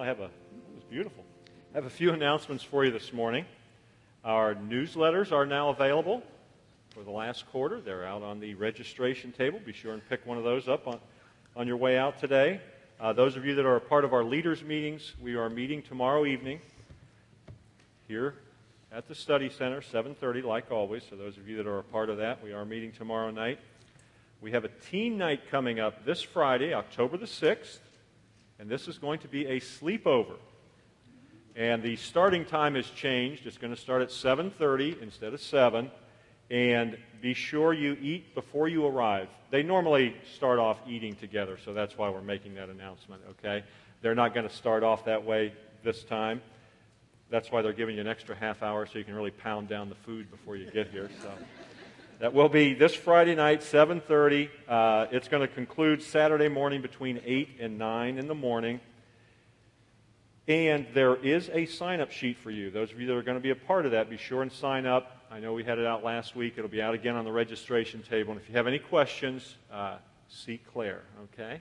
It was beautiful. I have a few announcements for you this morning. Our newsletters are now available for the last quarter. They're out on the registration table. Be sure and pick one of those up on your way out today. Those of you that are a part of our leaders' meetings, we are meeting tomorrow evening here at the Study Center, 7:30, like always. So those of you that are a part of that, we are meeting tomorrow night. We have a teen night coming up this Friday, October the 6th, and this is going to be a sleepover. And the starting time has changed. It's going to start at 7:30 instead of 7. And be sure you eat before you arrive. They normally start off eating together, so that's why we're making that announcement, okay? They're not going to start off that way this time. That's why they're giving you an extra half hour so you can really pound down the food before you get here. So that will be this Friday night, 7:30. It's going to conclude Saturday morning between 8 and 9 in the morning. And there is a sign-up sheet for you. Those of you that are going to be a part of that, be sure and sign up. I know we had it out last week. It'll be out again on the registration table. And if you have any questions, see Claire, okay?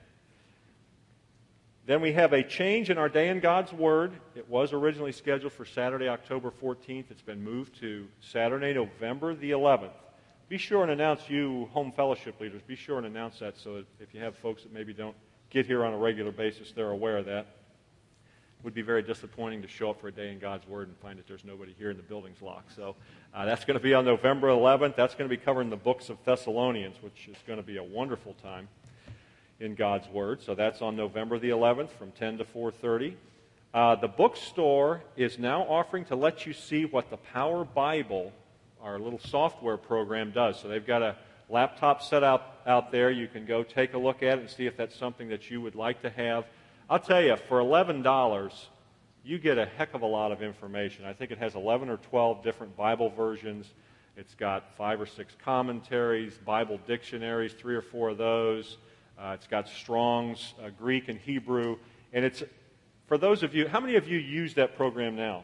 Then we have a change in our Day in God's Word. It was originally scheduled for Saturday, October 14th. It's been moved to Saturday, November the 11th. Be sure and announce, you home fellowship leaders, be sure and announce that so that if you have folks that maybe don't get here on a regular basis, they're aware of that. It would be very disappointing to show up for a Day in God's Word and find that there's nobody here and the building's locked. So that's going to be on November 11th. That's going to be covering the books of Thessalonians, which is going to be a wonderful time in God's Word. So that's on November the 11th from 10 to 4:30. The bookstore is now offering to let you see what the Power Bible, our little software program, does. So they've got a laptop set out there. You can go take a look at it and see if that's something that you would like to have. I'll tell you, for $11, you get a heck of a lot of information. I think it has 11 or 12 different Bible versions. It's got 5 or 6 commentaries, Bible dictionaries, 3 or 4 of those. It's got Strong's, Greek and Hebrew. And it's, for those of you, how many of you use that program now?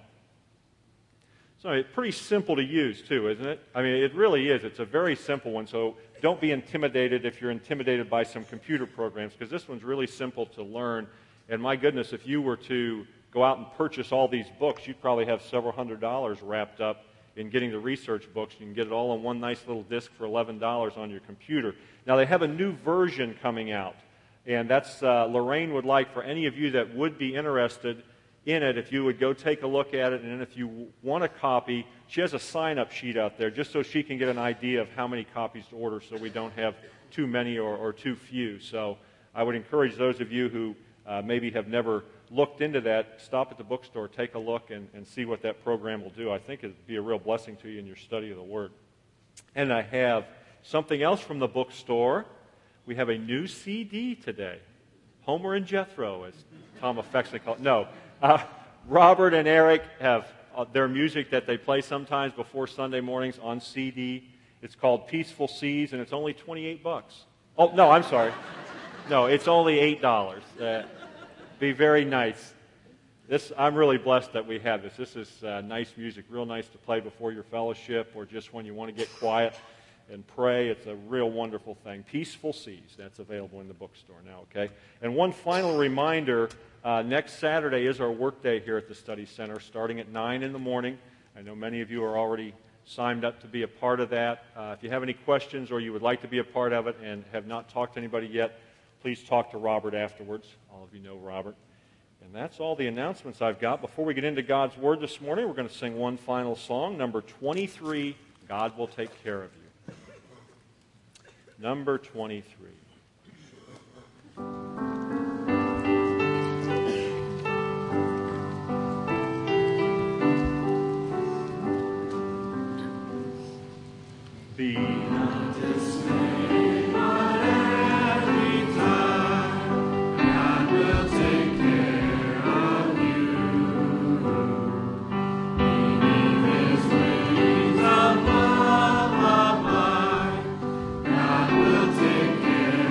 So it's pretty simple to use, too, isn't it? I mean, it really is. It's a very simple one, so don't be intimidated if you're intimidated by some computer programs, because this one's really simple to learn. And my goodness, if you were to go out and purchase all these books, you'd probably have several $100s wrapped up in getting the research books. You can get it all on one nice little disc for $11 on your computer. Now, they have a new version coming out, and that's Lorraine would like for any of you that would be interested in it, if you would go take a look at it, and then if you want a copy, she has a sign-up sheet out there just so she can get an idea of how many copies to order so we don't have too many or too few. So I would encourage those of you who maybe have never looked into that, stop at the bookstore, take a look, and see what that program will do. I think it would be a real blessing to you in your study of the Word. And I have something else from the bookstore. We have a new CD today. Homer and Jethro, as Tom affectionately calls it. No. Robert and Eric have their music that they play sometimes before Sunday mornings on CD. It's called Peaceful Seas, and it's only $28. Oh, no, I'm sorry. No, it's only $8. Be very nice. I'm really blessed that we have this. This is nice music, real nice to play before your fellowship or just when you want to get quiet and pray. It's a real wonderful thing. Peaceful Seas, that's available in the bookstore now, okay? And one final reminder, next Saturday is our work day here at the Study Center, starting at 9 in the morning. I know many of you are already signed up to be a part of that. If you have any questions or you would like to be a part of it and have not talked to anybody yet, please talk to Robert afterwards. All of you know Robert. And that's all the announcements I've got. Before we get into God's Word this morning, we're going to sing one final song, number 23, God Will Take Care of You. Number 23. Be not dismayed, but every time God will take care of you. Beneath His wings above, God will take care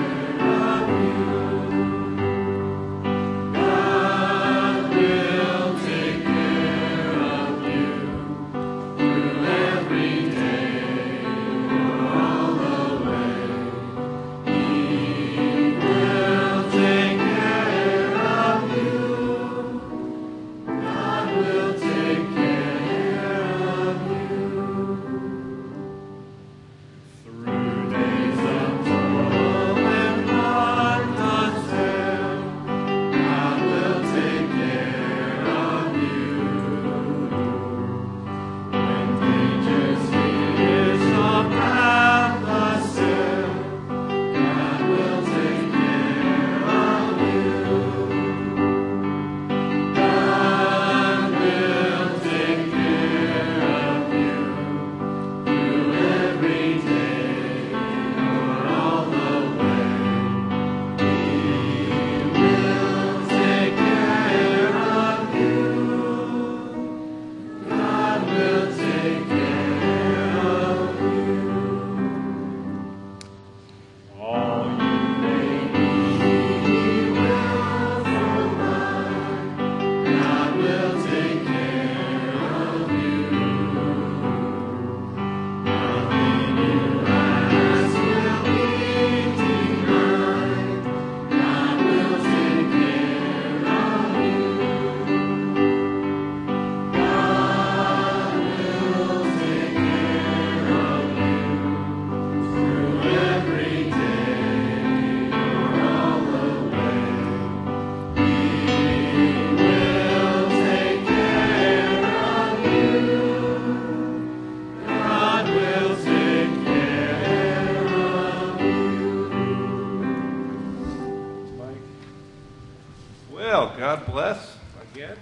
Well, God bless again.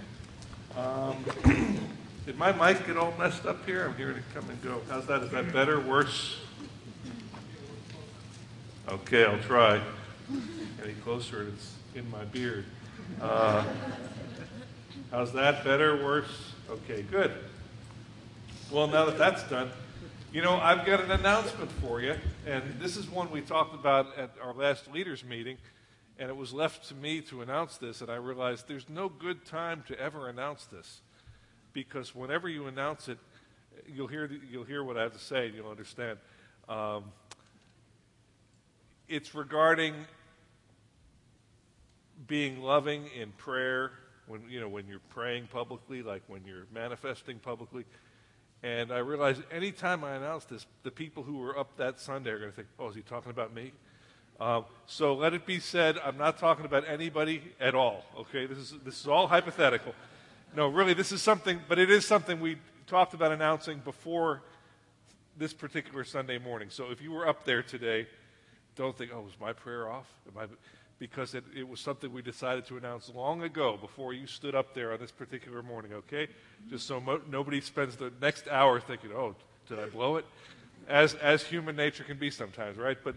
Did my mic get all messed up here? I'm hearing it come and go. How's that? Is that better? Worse? Okay, I'll try. Any closer, and it's in my beard. How's that? Better? Worse? Okay, good. Well, now that that's done, I've got an announcement for you, and this is one we talked about at our last leaders meeting, and it was left to me to announce this, and I realized there's no good time to ever announce this, because whenever you announce it, you'll hear what I have to say, and you'll understand. It's regarding being loving in prayer when you're praying publicly, like when you're manifesting publicly. And I realized anytime I announce this, the people who were up that Sunday are going to think, oh, is he talking about me? So let it be said, I'm not talking about anybody at all, okay? This is all hypothetical. No, really, this is something, but it is something we talked about announcing before this particular Sunday morning. So if you were up there today, don't think, oh, was my prayer off? Because it was something we decided to announce long ago before you stood up there on this particular morning, okay? Just so nobody spends the next hour thinking, oh, did I blow it? As human nature can be sometimes, right? But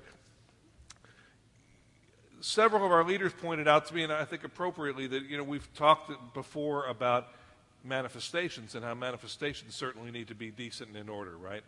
several of our leaders pointed out to me, and I think appropriately, that we've talked before about manifestations and how manifestations certainly need to be decent and in order, right?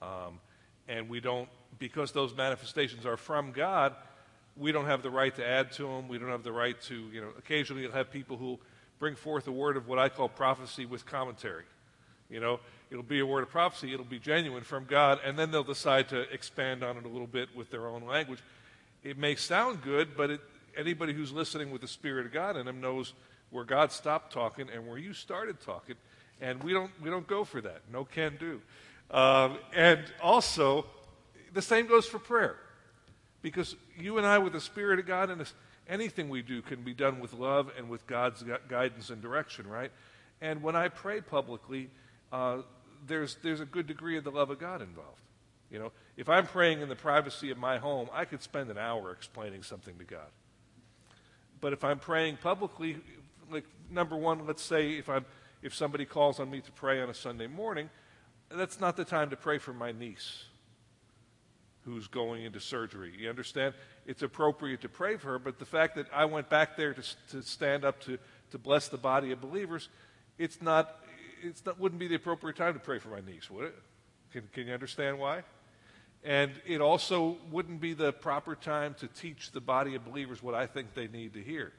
And we don't, because those manifestations are from God, we don't have the right to add to them. We don't have the right to, occasionally you'll have people who bring forth a word of what I call prophecy with commentary. It'll be a word of prophecy, it'll be genuine from God, and then they'll decide to expand on it a little bit with their own language. It may sound good, but anybody who's listening with the Spirit of God in them knows where God stopped talking and where you started talking, and we don't go for that. No can do. And also, the same goes for prayer. Because you and I, with the Spirit of God in us, anything we do can be done with love and with God's guidance and direction, right? And when I pray publicly, there's a good degree of the love of God involved. If I'm praying in the privacy of my home, I could spend an hour explaining something to God. But if I'm praying publicly, like number one, let's say if somebody calls on me to pray on a Sunday morning, that's not the time to pray for my niece who's going into surgery. You understand? It's appropriate to pray for her, but the fact that I went back there to stand up to bless the body of believers, wouldn't be the appropriate time to pray for my niece, would it? Can you understand why? And it also wouldn't be the proper time to teach the body of believers what I think they need to hear.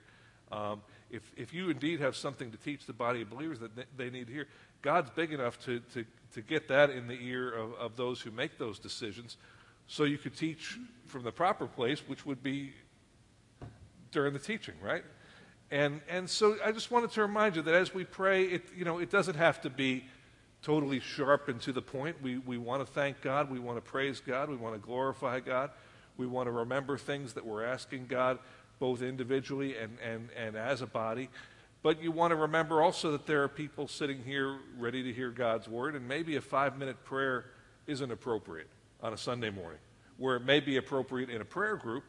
If you indeed have something to teach the body of believers that they need to hear, God's big enough to get that in the ear of those who make those decisions, so you could teach from the proper place, which would be during the teaching, right? And so I just wanted to remind you that as we pray, it doesn't have to be totally sharp and to the point. We want to thank God. We want to praise God. We want to glorify God. We want to remember things that we're asking God, both individually and as a body. But you want to remember also that there are people sitting here ready to hear God's word, and maybe a 5-minute prayer isn't appropriate on a Sunday morning. Where it may be appropriate in a prayer group,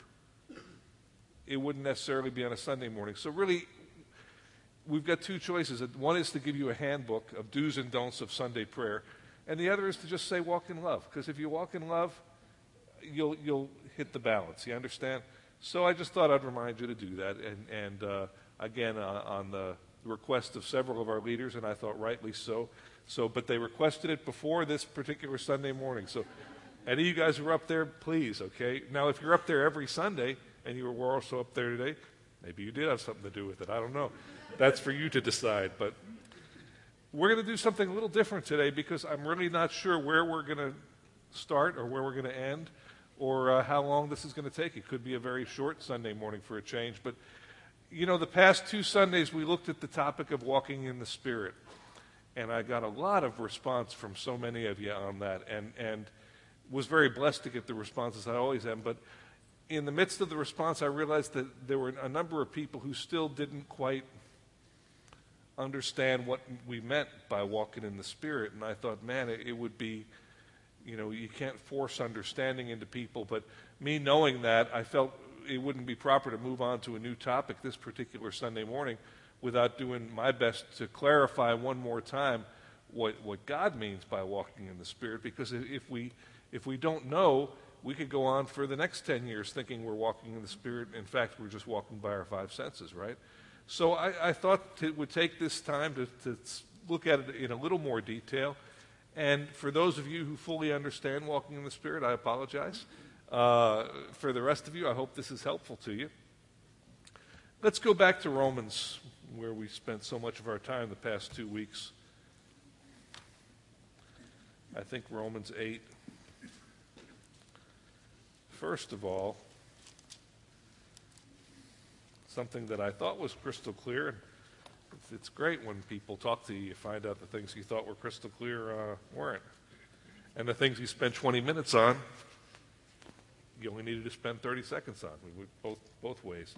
it wouldn't necessarily be on a Sunday morning. So really, we've got two choices. One is to give you a handbook of do's and don'ts of Sunday prayer, and the other is to just say walk in love. Because if you walk in love, you'll hit the balance. You understand? So I just thought I'd remind you to do that. And again, on the request of several of our leaders, and I thought rightly so. But they requested it before this particular Sunday morning. So any of you guys who are up there, please, okay? Now, if you're up there every Sunday, and you were also up there today, maybe you did have something to do with it. I don't know. That's for you to decide. But we're going to do something a little different today because I'm really not sure where we're going to start or where we're going to end or how long this is going to take. It could be a very short Sunday morning for a change. But, the past 2 Sundays we looked at the topic of walking in the Spirit. And I got a lot of response from so many of you on that. And was very blessed to get the responses I always am. But in the midst of the response, I realized that there were a number of people who still didn't quite understand what we meant by walking in the Spirit. And I thought, man, it would be, you can't force understanding into people. But me knowing that, I felt it wouldn't be proper to move on to a new topic this particular Sunday morning without doing my best to clarify one more time what God means by walking in the Spirit, because if we don't know, we could go on for the next 10 years thinking we're walking in the Spirit. In fact, we're just walking by our five senses, right? So I thought it would take this time to look at it in a little more detail. And for those of you who fully understand walking in the Spirit, I apologize. For the rest of you, I hope this is helpful to you. Let's go back to Romans, where we spent so much of our time the past 2 weeks. I think Romans 8. First of all, something that I thought was crystal clear, and it's great when people talk to you, you find out the things you thought were crystal clear weren't. And the things you spent 20 minutes on, you only needed to spend 30 seconds on, both ways.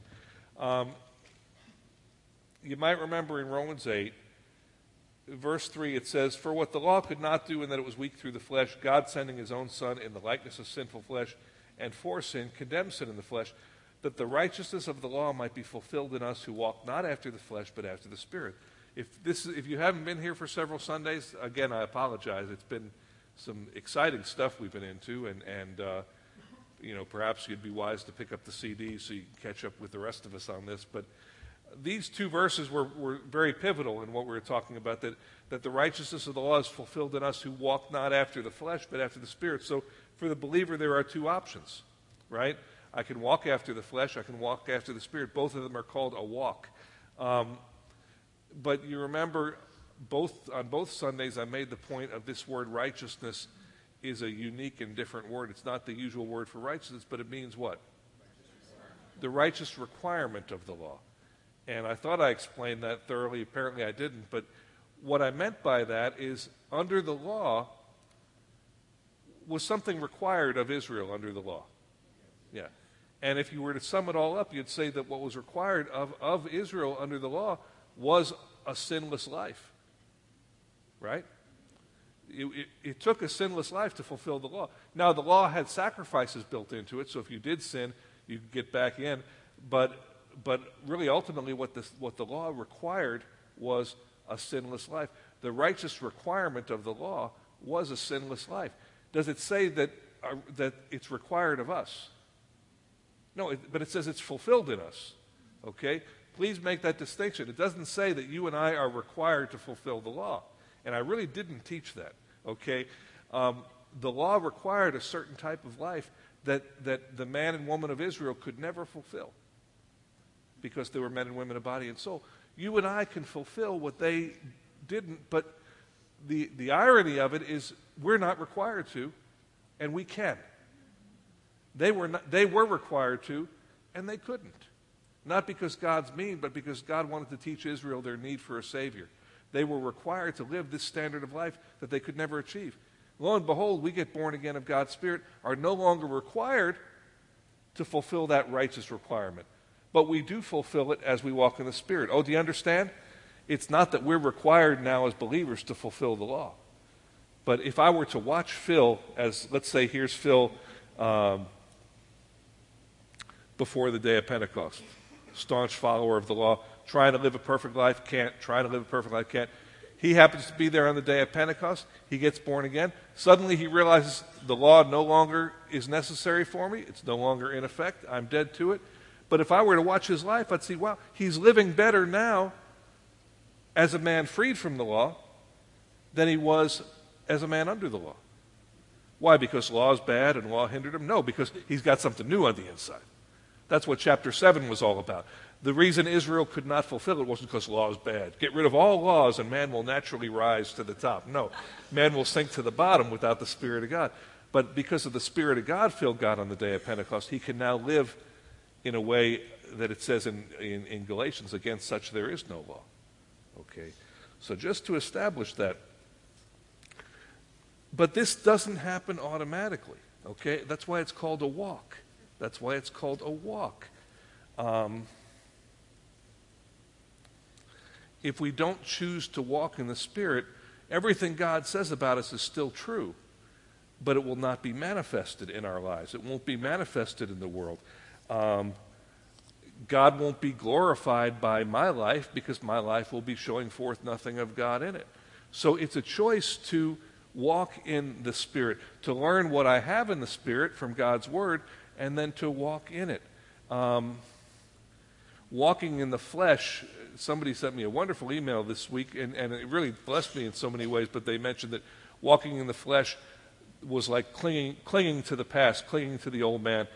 You might remember in Romans 8, verse 3, it says, "For what the law could not do in that it was weak through the flesh, God sending his own Son in the likeness of sinful flesh, and for sin, condemned sin in the flesh, that the righteousness of the law might be fulfilled in us who walk not after the flesh, but after the Spirit." If you haven't been here for several Sundays, again, I apologize. It's been some exciting stuff we've been into, and perhaps you'd be wise to pick up the CD so you can catch up with the rest of us on this. But these two verses were very pivotal in what we were talking about, that the righteousness of the law is fulfilled in us who walk not after the flesh, but after the Spirit. So for the believer, there are two options, right? I can walk after the flesh, I can walk after the Spirit. Both of them are called a walk. But you remember, on both Sundays, I made the point of this word righteousness is a unique and different word. It's not the usual word for righteousness, but it means what? The righteous requirement of the law. And I thought I explained that thoroughly. Apparently I didn't. But what I meant by that is under the law was something required of Israel under the law. Yeah. And if you were to sum it all up, you'd say that what was required of Israel under the law was a sinless life. Right? It took a sinless life to fulfill the law. Now, the law had sacrifices built into it, so if you did sin, you could get back in. But really, ultimately, what the law required was a sinless life. The righteous requirement of the law was a sinless life. Does it say that it's required of us? No, but it says it's fulfilled in us. Okay? Please make that distinction. It doesn't say that you and I are required to fulfill the law. And I really didn't teach that. Okay? The law required a certain type of life that the man and woman of Israel could never fulfill, because they were men and women of body and soul. You and I can fulfill what they didn't, but the irony of it is we're not required to, and we can. They were required to, and they couldn't. Not because God's mean, but because God wanted to teach Israel their need for a Savior. They were required to live this standard of life that they could never achieve. Lo and behold, we get born again of God's Spirit, are no longer required to fulfill that righteous requirement. But we do fulfill it as we walk in the Spirit. Oh, do you understand? It's not that we're required now as believers to fulfill the law. But if I were to watch Phil, as let's say here's Phil before the day of Pentecost, staunch follower of the law, trying to live a perfect life, can't, trying to live a perfect life, can't. He happens to be there on the day of Pentecost. He gets born again. Suddenly he realizes the law no longer is necessary for me. It's no longer in effect. I'm dead to it. But if I were to watch his life, I'd see, wow, he's living better now as a man freed from the law than he was as a man under the law. Why? Because law is bad and law hindered him? No, because he's got something new on the inside. That's what chapter 7 was all about. The reason Israel could not fulfill it wasn't because law is bad. Get rid of all laws and man will naturally rise to the top. No, man will sink to the bottom without the Spirit of God. But because of the Spirit of God filled God on the day of Pentecost, he can now live in a way that it says in Galatians, against such there is no law. Okay, so just to establish that. But this doesn't happen automatically. Okay, that's why it's called a walk. That's why it's called a walk. If we don't choose to walk in the Spirit, everything God says about us is still true, but it will not be manifested in our lives. It won't be manifested in the world. God won't be glorified by my life because my life will be showing forth nothing of God in it. So it's a choice to walk in the Spirit, to learn what I have in the Spirit from God's Word, and then to walk in it. Walking in the flesh, somebody sent me a wonderful email this week, and it really blessed me in so many ways, but they mentioned that walking in the flesh was like clinging to the past, clinging to the old man.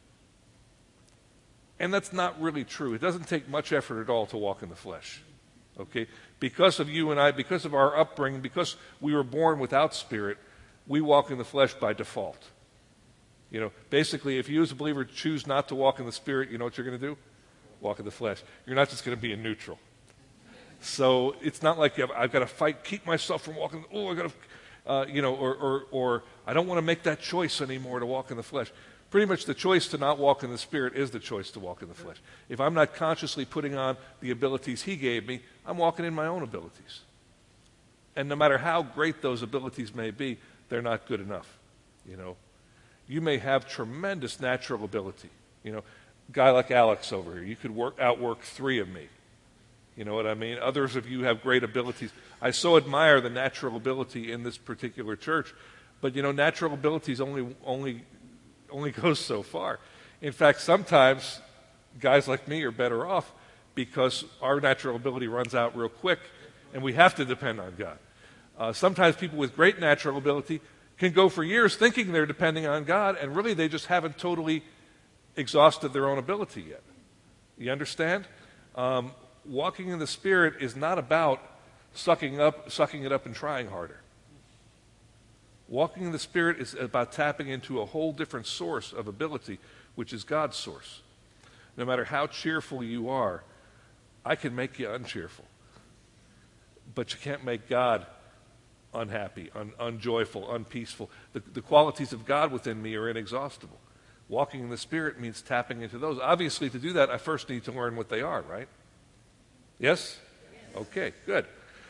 And that's not really true. It doesn't take much effort at all to walk in the flesh. Okay? Because of you and I, because of our upbringing, because we were born without Spirit, we walk in the flesh by default. You know, basically, if you as a believer choose not to walk in the Spirit, you know what you're going to do? Walk in the flesh. You're not just going to be in neutral. So it's not like I've got to fight, keep myself from walking. Oh, I got to, or I don't want to make that choice anymore to walk in the flesh. Pretty much the choice to not walk in the Spirit is the choice to walk in the flesh. If I'm not consciously putting on the abilities He gave me, I'm walking in my own abilities. And no matter how great those abilities may be, they're not good enough. You know, you may have tremendous natural ability. You know, a guy like Alex over here, you could outwork 3 of me. You know what I mean? Others of you have great abilities. I so admire the natural ability in this particular church, but you know, natural abilities only goes so far. In fact, sometimes guys like me are better off because our natural ability runs out real quick and we have to depend on God. Sometimes people with great natural ability can go for years thinking they're depending on God, and really they just haven't totally exhausted their own ability yet. You understand? Walking in the Spirit is not about sucking it up and trying harder. Walking in the Spirit is about tapping into a whole different source of ability, which is God's source. No matter how cheerful you are, I can make you uncheerful. But you can't make God unhappy, unjoyful, unpeaceful. The qualities of God within me are inexhaustible. Walking in the Spirit means tapping into those. Obviously, to do that, I first need to learn what they are, right? Yes? Okay, good.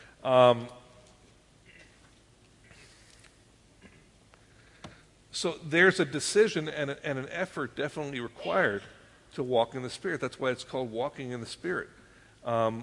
So there's a decision and an effort definitely required to walk in the Spirit. That's why it's called walking in the Spirit. And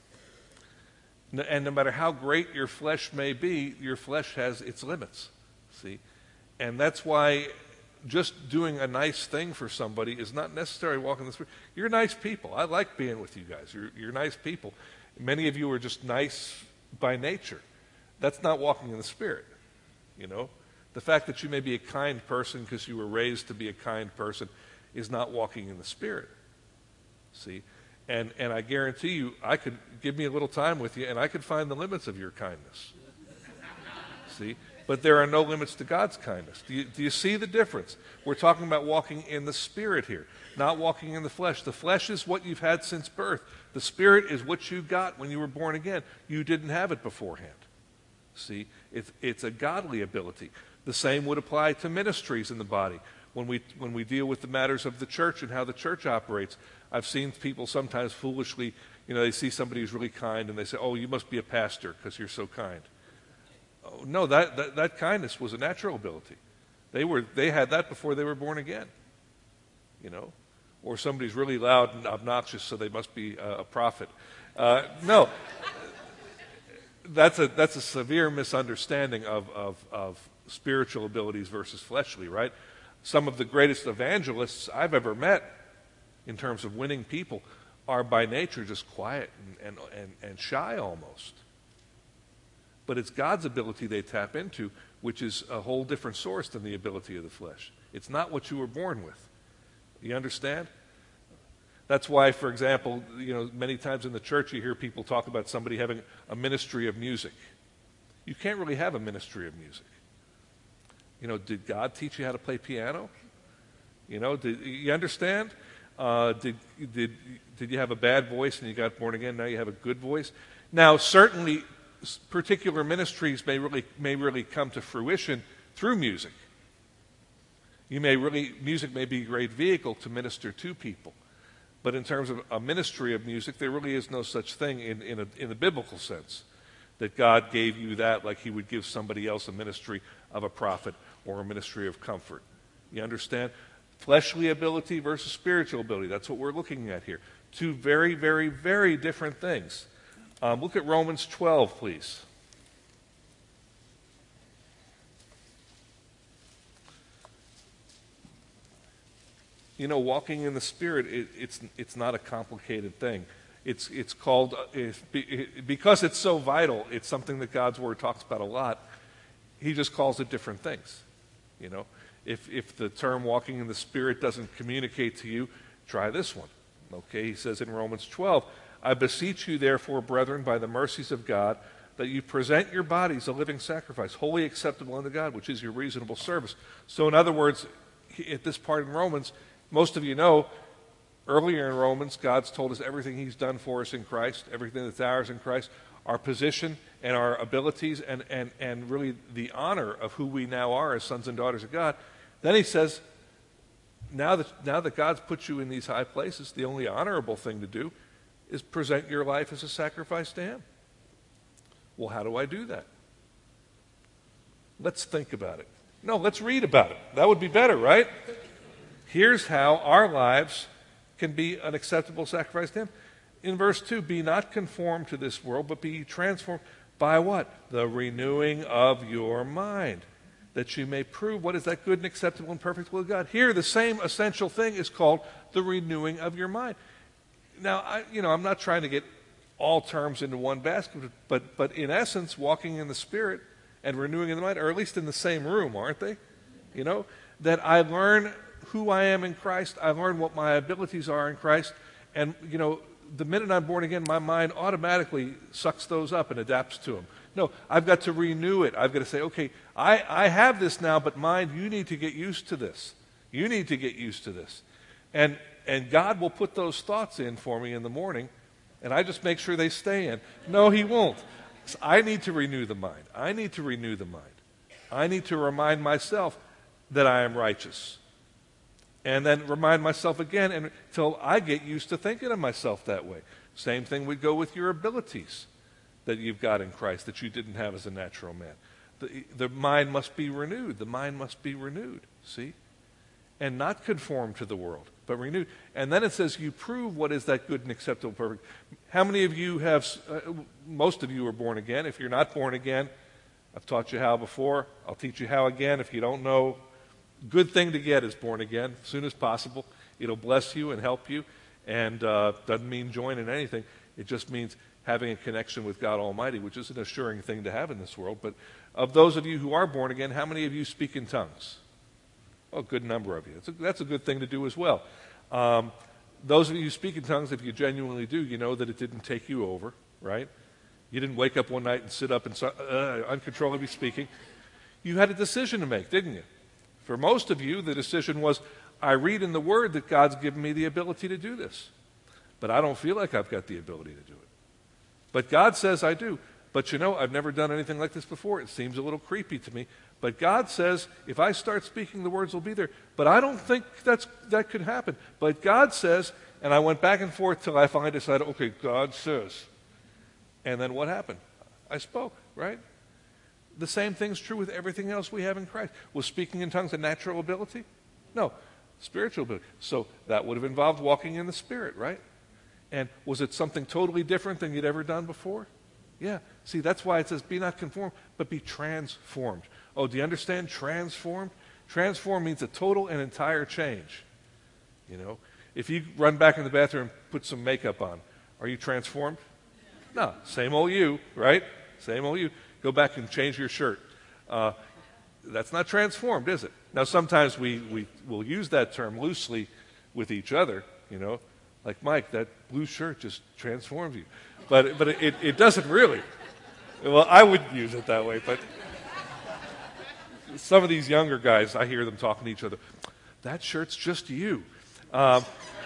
no matter how great your flesh may be, your flesh has its limits. See? And that's why just doing a nice thing for somebody is not necessarily walking in the Spirit. You're nice people. I like being with you guys. You're nice people. Many of you are just nice by nature. That's not walking in the Spirit, you know. The fact that you may be a kind person because you were raised to be a kind person is not walking in the Spirit. See? And I guarantee you, I could give me a little time with you and I could find the limits of your kindness. See? But there are no limits to God's kindness. Do you see the difference? We're talking about walking in the Spirit here, not walking in the flesh. The flesh is what you've had since birth. The Spirit is what you got when you were born again. You didn't have it beforehand. See? It's a godly ability. The same would apply to ministries in the body. When we deal with the matters of the church and how the church operates, I've seen people sometimes foolishly, you know, they see somebody who's really kind and they say, oh, you must be a pastor because you're so kind. Oh, no, that kindness was a natural ability. They had that before they were born again, you know. Or somebody's really loud and obnoxious, so they must be a prophet. No, that's a severe misunderstanding of spiritual abilities versus fleshly, right? Some of the greatest evangelists I've ever met in terms of winning people are by nature just quiet and shy almost. But it's God's ability they tap into, which is a whole different source than the ability of the flesh. It's not what you were born with. You understand? That's why, for example, you know, many times in the church you hear people talk about somebody having a ministry of music. You can't really have a ministry of music. You know, did God teach you how to play piano? You know, you understand? Did you have a bad voice and you got born again? Now you have a good voice. Now, certainly, particular ministries may really come to fruition through music. Music may be a great vehicle to minister to people, but in terms of a ministry of music, there really is no such thing in the biblical sense that God gave you that like He would give somebody else a ministry of a prophet or a ministry of comfort. You understand? Fleshly ability versus spiritual ability. That's what we're looking at here. Two very, very, very different things. Look at Romans 12, please. You know, walking in the Spirit, it's not a complicated thing. It's called, because it's so vital, it's something that God's Word talks about a lot. He just calls it different things. You know, if the term walking in the Spirit doesn't communicate to you, try this one. Okay, he says in Romans 12, I beseech you therefore, brethren, by the mercies of God, that you present your bodies a living sacrifice, wholly acceptable unto God, which is your reasonable service. So in other words, at this part in Romans, most of you know, earlier in Romans, God's told us everything he's done for us in Christ, everything that's ours in Christ, our position and our abilities and really the honor of who we now are as sons and daughters of God. Then he says, now that God's put you in these high places, the only honorable thing to do is present your life as a sacrifice to him. Well, how do I do that? Let's think about it. No, let's read about it. That would be better, right? Here's how our lives can be an acceptable sacrifice to him. In verse 2, be not conformed to this world, but be transformed by what? The renewing of your mind, that you may prove what is that good and acceptable and perfect will of God. Here, the same essential thing is called the renewing of your mind. Now, I'm not trying to get all terms into one basket, but in essence, walking in the Spirit and renewing in the mind are at least in the same room, aren't they? You know, that I learn who I am in Christ, I learn what my abilities are in Christ, and, you know, the minute I'm born again, my mind automatically sucks those up and adapts to them. No, I've got to renew it. I've got to say, okay, I have this now, but mind, you need to get used to this. You need to get used to this. And God will put those thoughts in for me in the morning, and I just make sure they stay in. No, he won't. I need to renew the mind. I need to renew the mind. I need to remind myself that I am righteous. And then remind myself again until I get used to thinking of myself that way. Same thing would go with your abilities that you've got in Christ that you didn't have as a natural man. The mind must be renewed. The mind must be renewed, see? And not conform to the world, but renewed. And then it says you prove what is that good and acceptable, perfect. How many of you have, most of you are born again. If you're not born again, I've taught you how before. I'll teach you how again. If you don't know, good thing to get is born again as soon as possible. It'll bless you and help you, and doesn't mean join in anything. It just means having a connection with God Almighty, which is an assuring thing to have in this world. But of those of you who are born again, how many of you speak in tongues? Oh, a good number of you. That's a good thing to do as well. Those of you who speak in tongues, if you genuinely do, you know that it didn't take you over, right? You didn't wake up one night and sit up and uncontrollably speaking. You had a decision to make, didn't you? For most of you, the decision was, I read in the Word that God's given me the ability to do this, but I don't feel like I've got the ability to do it. But God says I do. But you know, I've never done anything like this before. It seems a little creepy to me. But God says, if I start speaking, the words will be there. But I don't think that could happen. But God says, and I went back and forth till I finally decided, okay, God says. And then what happened? I spoke, right? The same thing's true with everything else we have in Christ. Was speaking in tongues a natural ability? No, spiritual ability. So that would have involved walking in the Spirit, right? And was it something totally different than you'd ever done before? Yeah. See, that's why it says, be not conformed, but be transformed. Oh, do you understand transformed? Transformed means a total and entire change. You know, if you run back in the bathroom and put some makeup on, are you transformed? No, same old you, right? Same old you. Go back and change your shirt. That's not transformed, is it? Now, sometimes we will use that term loosely with each other, you know. Like, Mike, that blue shirt just transformed you. But it doesn't really. Well, I wouldn't use it that way, but some of these younger guys, I hear them talking to each other. That shirt's just you. But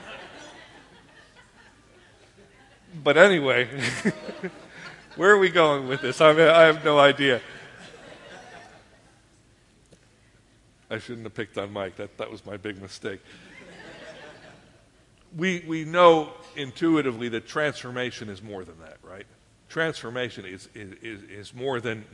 anyway, where are we going with this? I have no idea. I shouldn't have picked on Mike. That was my big mistake. We know intuitively that transformation is more than that, right? Transformation is more than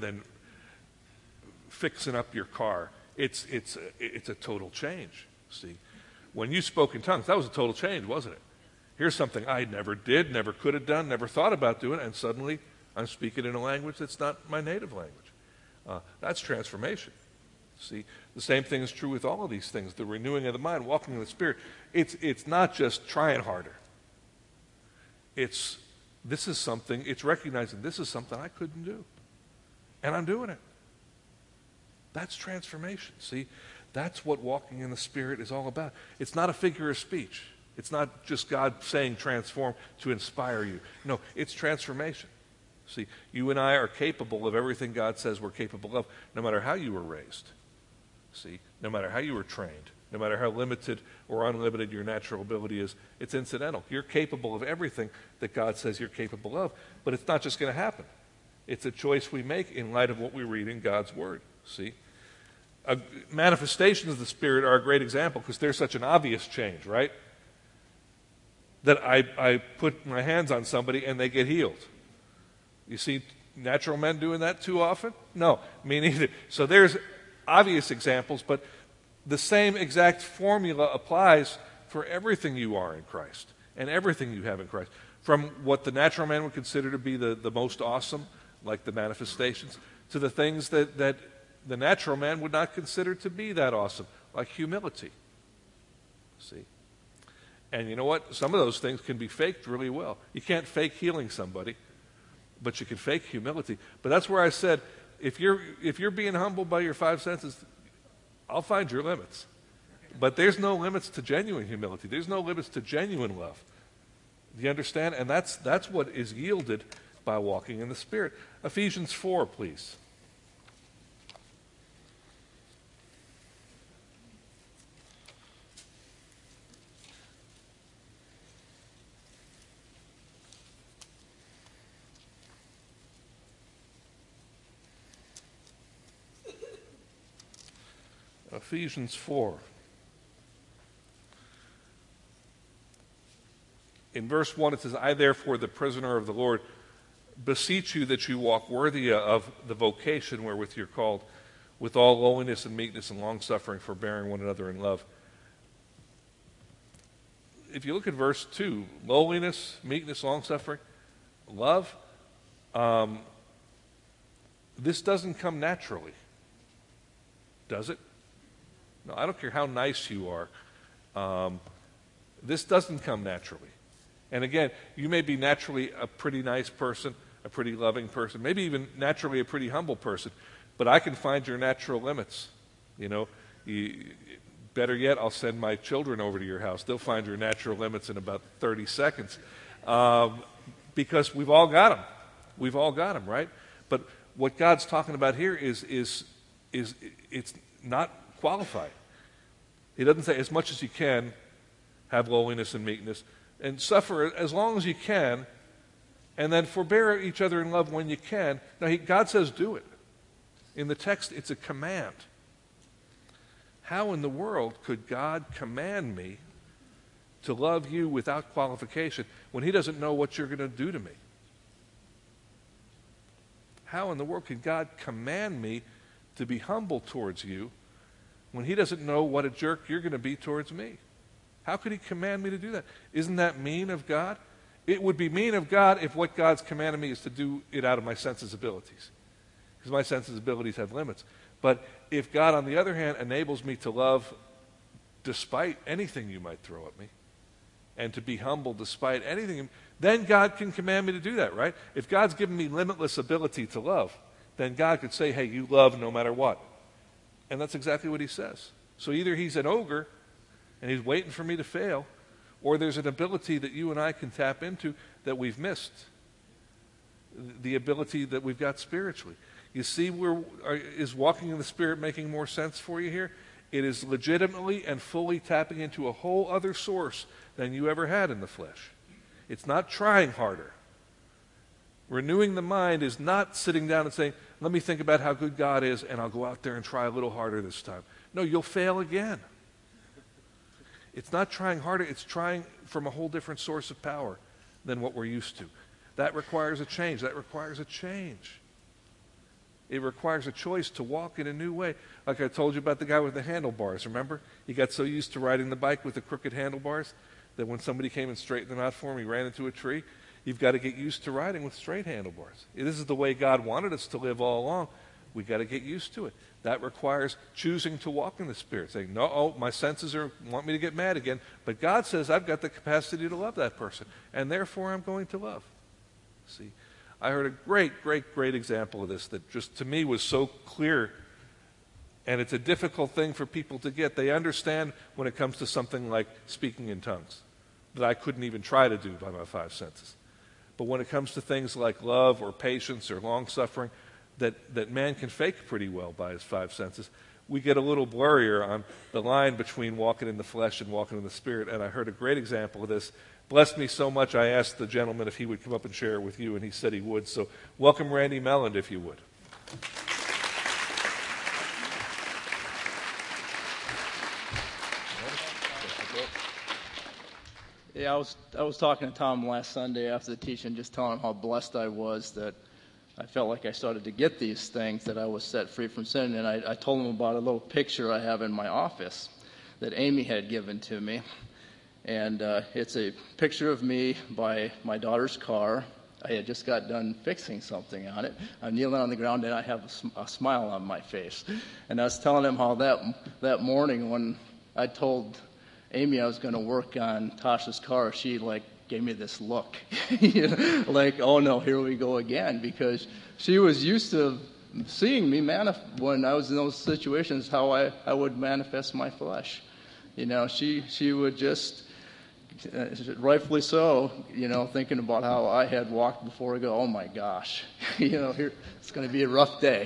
fixing up your car. It's a total change. See, When you spoke in tongues, that was a total change, wasn't it? Here's something I never did, never could have done, never thought about doing, and suddenly I'm speaking in a language that's not my native language. That's transformation. See, the same thing is true with all of these things. The renewing of the mind, walking in the Spirit. It's not just trying harder. It's recognizing this is something I couldn't do. And I'm doing it. That's transformation. See, that's what walking in the Spirit is all about. It's not a figure of speech. It's not just God saying transform to inspire you. No, it's transformation. See, you and I are capable of everything God says we're capable of, no matter how you were raised. See, no matter how you were trained, no matter how limited or unlimited your natural ability is, it's incidental. You're capable of everything that God says you're capable of, but it's not just going to happen. It's a choice we make in light of what we read in God's Word. See? Manifestations of the Spirit are a great example because they're such an obvious change, right? That I put my hands on somebody and they get healed. You see natural men doing that too often? No, me neither. So there's obvious examples, but the same exact formula applies for everything you are in Christ and everything you have in Christ. From what the natural man would consider to be the most awesome, like the manifestations, to the things that the natural man would not consider to be that awesome, like humility. See? And you know what? Some of those things can be faked really well. You can't fake healing somebody, but you can fake humility. But that's where I said, if you're being humbled by your five senses, I'll find your limits. But there's no limits to genuine humility. There's no limits to genuine love. Do you understand? And that's what is yielded by walking in the Spirit. Ephesians 4, please. Ephesians 4. In verse 1 it says, I therefore, the prisoner of the Lord, beseech you that you walk worthy of the vocation wherewith you're called, with all lowliness and meekness and longsuffering, forbearing one another in love. If you look at verse 2, lowliness, meekness, longsuffering, love, this doesn't come naturally. Does it? No, I don't care how nice you are. This doesn't come naturally. And again, you may be naturally a pretty nice person, a pretty loving person, maybe even naturally a pretty humble person, but I can find your natural limits. You know, better yet, I'll send my children over to your house. They'll find your natural limits in about 30 seconds because we've all got them. We've all got them, right? But what God's talking about here is it's not qualified. He doesn't say as much as you can have lowliness and meekness and suffer as long as you can and then forbear each other in love when you can. Now, God says do it. In the text, it's a command. How in the world could God command me to love you without qualification when he doesn't know what you're going to do to me? How in the world could God command me to be humble towards you when he doesn't know what a jerk you're going to be towards me? How could he command me to do that? Isn't that mean of God? It would be mean of God if what God's commanded me is to do it out of my senses abilities, because my senses abilities have limits. But if God, on the other hand, enables me to love despite anything you might throw at me, and to be humble despite anything, then God can command me to do that, right? If God's given me limitless ability to love, then God could say, hey, you love no matter what. And that's exactly what he says. So either he's an ogre and he's waiting for me to fail, or there's an ability that you and I can tap into that we've missed, the ability that we've got spiritually. You see, is walking in the Spirit making more sense for you here? It is legitimately and fully tapping into a whole other source than you ever had in the flesh. It's not trying harder. Renewing the mind is not sitting down and saying, let me think about how good God is, and I'll go out there and try a little harder this time. No, you'll fail again. It's not trying harder. It's trying from a whole different source of power than what we're used to. That requires a change. That requires a change. It requires a choice to walk in a new way. Like I told you about the guy with the handlebars, remember? He got so used to riding the bike with the crooked handlebars that when somebody came and straightened them out for him, he ran into a tree. You've got to get used to riding with straight handlebars. This is the way God wanted us to live all along. We've got to get used to it. That requires choosing to walk in the Spirit, saying, no, my senses want me to get mad again, but God says I've got the capacity to love that person, and therefore I'm going to love. See, I heard a great example of this that just to me was so clear, and it's a difficult thing for people to get. They understand when it comes to something like speaking in tongues that I couldn't even try to do by my five senses. But when it comes to things like love or patience or long-suffering that man can fake pretty well by his five senses, we get a little blurrier on the line between walking in the flesh and walking in the Spirit. And I heard a great example of this. Blessed me so much, I asked the gentleman if he would come up and share it with you, and he said he would. So welcome Randy Melland, if you would. Yeah, I was talking to Tom last Sunday after the teaching, just telling him how blessed I was that I felt like I started to get these things, that I was set free from sin. And I told him about a little picture I have in my office that Amy had given to me. And it's a picture of me by my daughter's car. I had just got done fixing something on it. I'm kneeling on the ground, and I have a smile on my face. And I was telling him how that morning when I told Amy I was going to work on Tasha's car, she gave me this look, like, oh no, here we go again, because she was used to seeing me when I was in those situations, how I would manifest my flesh. She would just, rightfully so, thinking about how I had walked before, I go, oh my gosh, here it's going to be a rough day,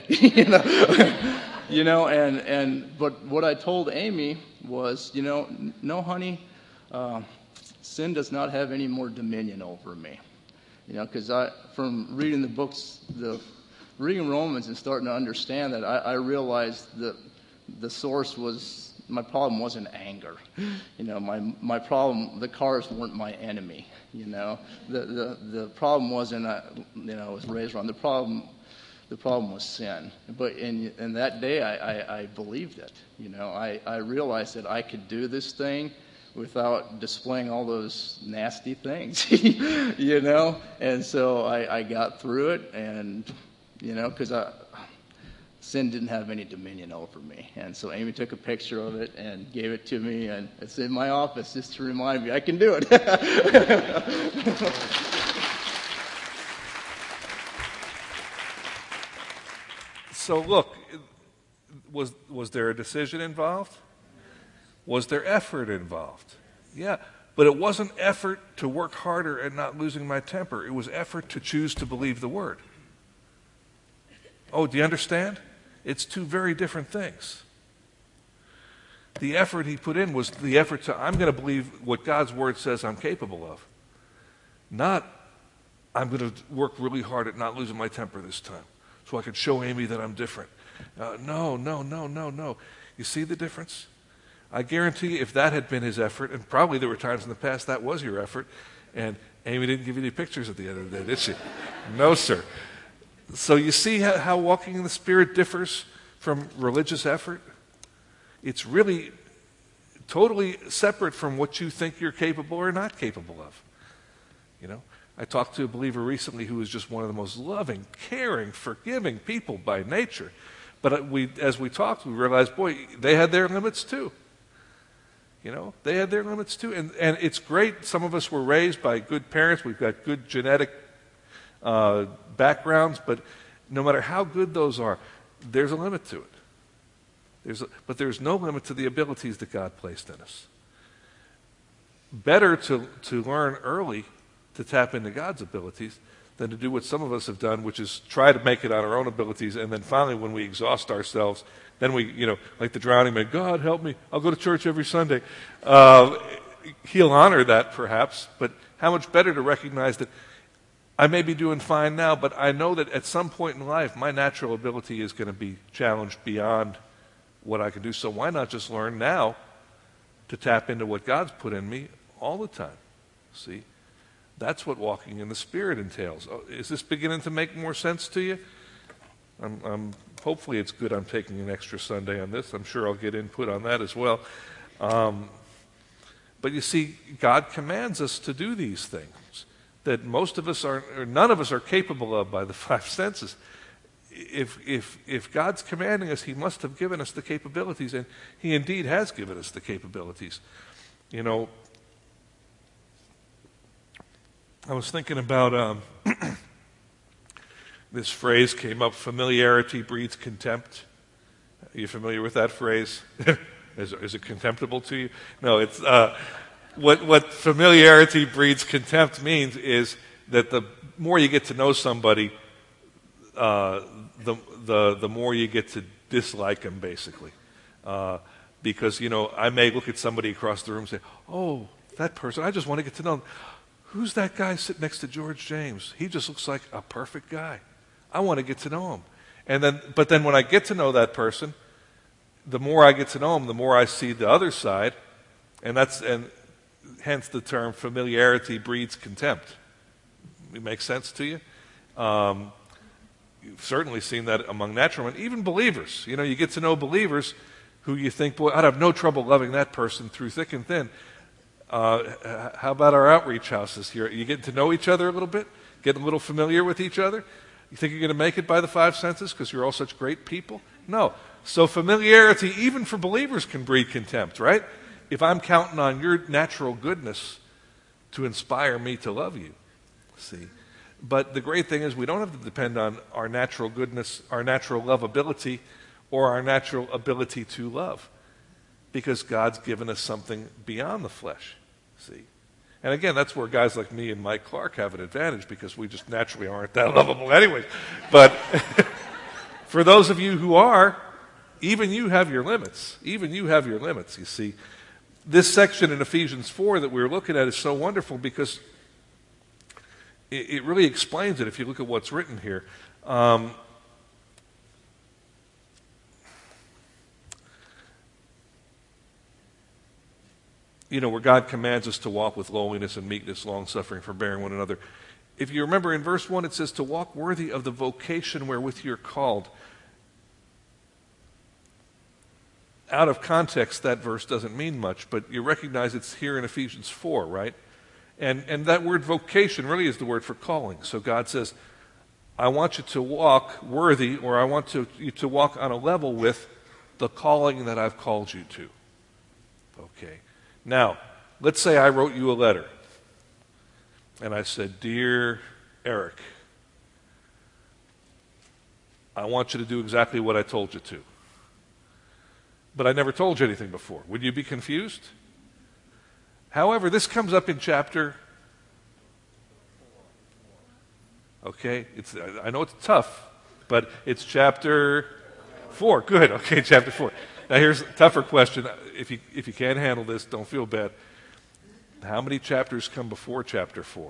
but what I told Amy was, no, honey, sin does not have any more dominion over me. Because from reading the books, reading Romans and starting to understand that, I realized that the source was, my problem wasn't anger. My problem, the cars weren't my enemy. The problem wasn't, I was raised wrong. The problem was sin. But in that day, I believed it. I realized that I could do this thing without displaying all those nasty things, And so I got through it, and, because sin didn't have any dominion over me. And so Amy took a picture of it and gave it to me, and it's in my office just to remind me I can do it. So look, was there a decision involved? Was there effort involved? Yeah, but it wasn't effort to work harder at not losing my temper. It was effort to choose to believe the word. Oh, do you understand? It's two very different things. The effort he put in was the effort to, I'm going to believe what God's word says I'm capable of. Not, I'm going to work really hard at not losing my temper this time so I can show Amy that I'm different. No. You see the difference? I guarantee you if that had been his effort, and probably there were times in the past that was your effort, and Amy didn't give you any pictures at the end of the day, did she? No, sir. So you see how walking in the Spirit differs from religious effort? It's really totally separate from what you think you're capable or not capable of. I talked to a believer recently who was just one of the most loving, caring, forgiving people by nature. But as we talked, we realized, boy, they had their limits too. They had their limits too. And it's great. Some of us were raised by good parents. We've got good genetic backgrounds. But no matter how good those are, there's a limit to it. But there's no limit to the abilities that God placed in us. Better to learn early to tap into God's abilities than to do what some of us have done, which is try to make it on our own abilities, and then finally when we exhaust ourselves, then we, like the drowning man, God help me, I'll go to church every Sunday. He'll honor that perhaps, but how much better to recognize that I may be doing fine now, but I know that at some point in life my natural ability is going to be challenged beyond what I can do, so why not just learn now to tap into what God's put in me all the time? See? That's what walking in the Spirit entails. Is this beginning to make more sense to you? Hopefully it's good I'm taking an extra Sunday on this. I'm sure I'll get input on that as well. But you see, God commands us to do these things that most of us are, or none of us are capable of by the five senses. If God's commanding us, He must have given us the capabilities, and He indeed has given us the capabilities. You know, I was thinking about this phrase came up, familiarity breeds contempt. Are you familiar with that phrase? Is it contemptible to you? No, it's what familiarity breeds contempt means is that the more you get to know somebody, the more you get to dislike them, basically. Because, you know, I may look at somebody across the room and say, oh, that person, I just want to get to know him. Who's that guy sitting next to George James? He just looks like a perfect guy. I want to get to know him. But then when I get to know that person, the more I get to know him, the more I see the other side, and hence the term familiarity breeds contempt. It makes sense to you? You've certainly seen that among natural men, even believers. You know, you get to know believers who you think, boy, I'd have no trouble loving that person through thick and thin. How about our outreach houses here? You getting to know each other a little bit? Getting a little familiar with each other? You think you're going to make it by the five senses because you're all such great people? No. So familiarity, even for believers, can breed contempt, right? If I'm counting on your natural goodness to inspire me to love you, see. But the great thing is we don't have to depend on our natural goodness, our natural lovability, or our natural ability to love, because God's given us something beyond the flesh, see. And again, that's where guys like me and Mike Clark have an advantage, because we just naturally aren't that lovable anyway. But for those of you who are, even you have your limits. Even you have your limits, you see. This section in Ephesians 4 that we're looking at is so wonderful because it really explains it if you look at what's written here. You know, where God commands us to walk with lowliness and meekness, long-suffering, forbearing one another. If you remember in verse 1, it says to walk worthy of the vocation wherewith you're called. Out of context, that verse doesn't mean much, but you recognize it's here in Ephesians 4, right? And that word vocation really is the word for calling. So God says, I want you to walk worthy, or I want you to walk on a level with the calling that I've called you to. Okay. Now, let's say I wrote you a letter, and I said, Dear Eric, I want you to do exactly what I told you to. But I never told you anything before. Would you be confused? However, this comes up in chapter. Okay, I know it's tough, but it's chapter 4. Good. Okay, chapter 4. Now here's a tougher question. If you can't handle this, don't feel bad. How many chapters come before chapter 4?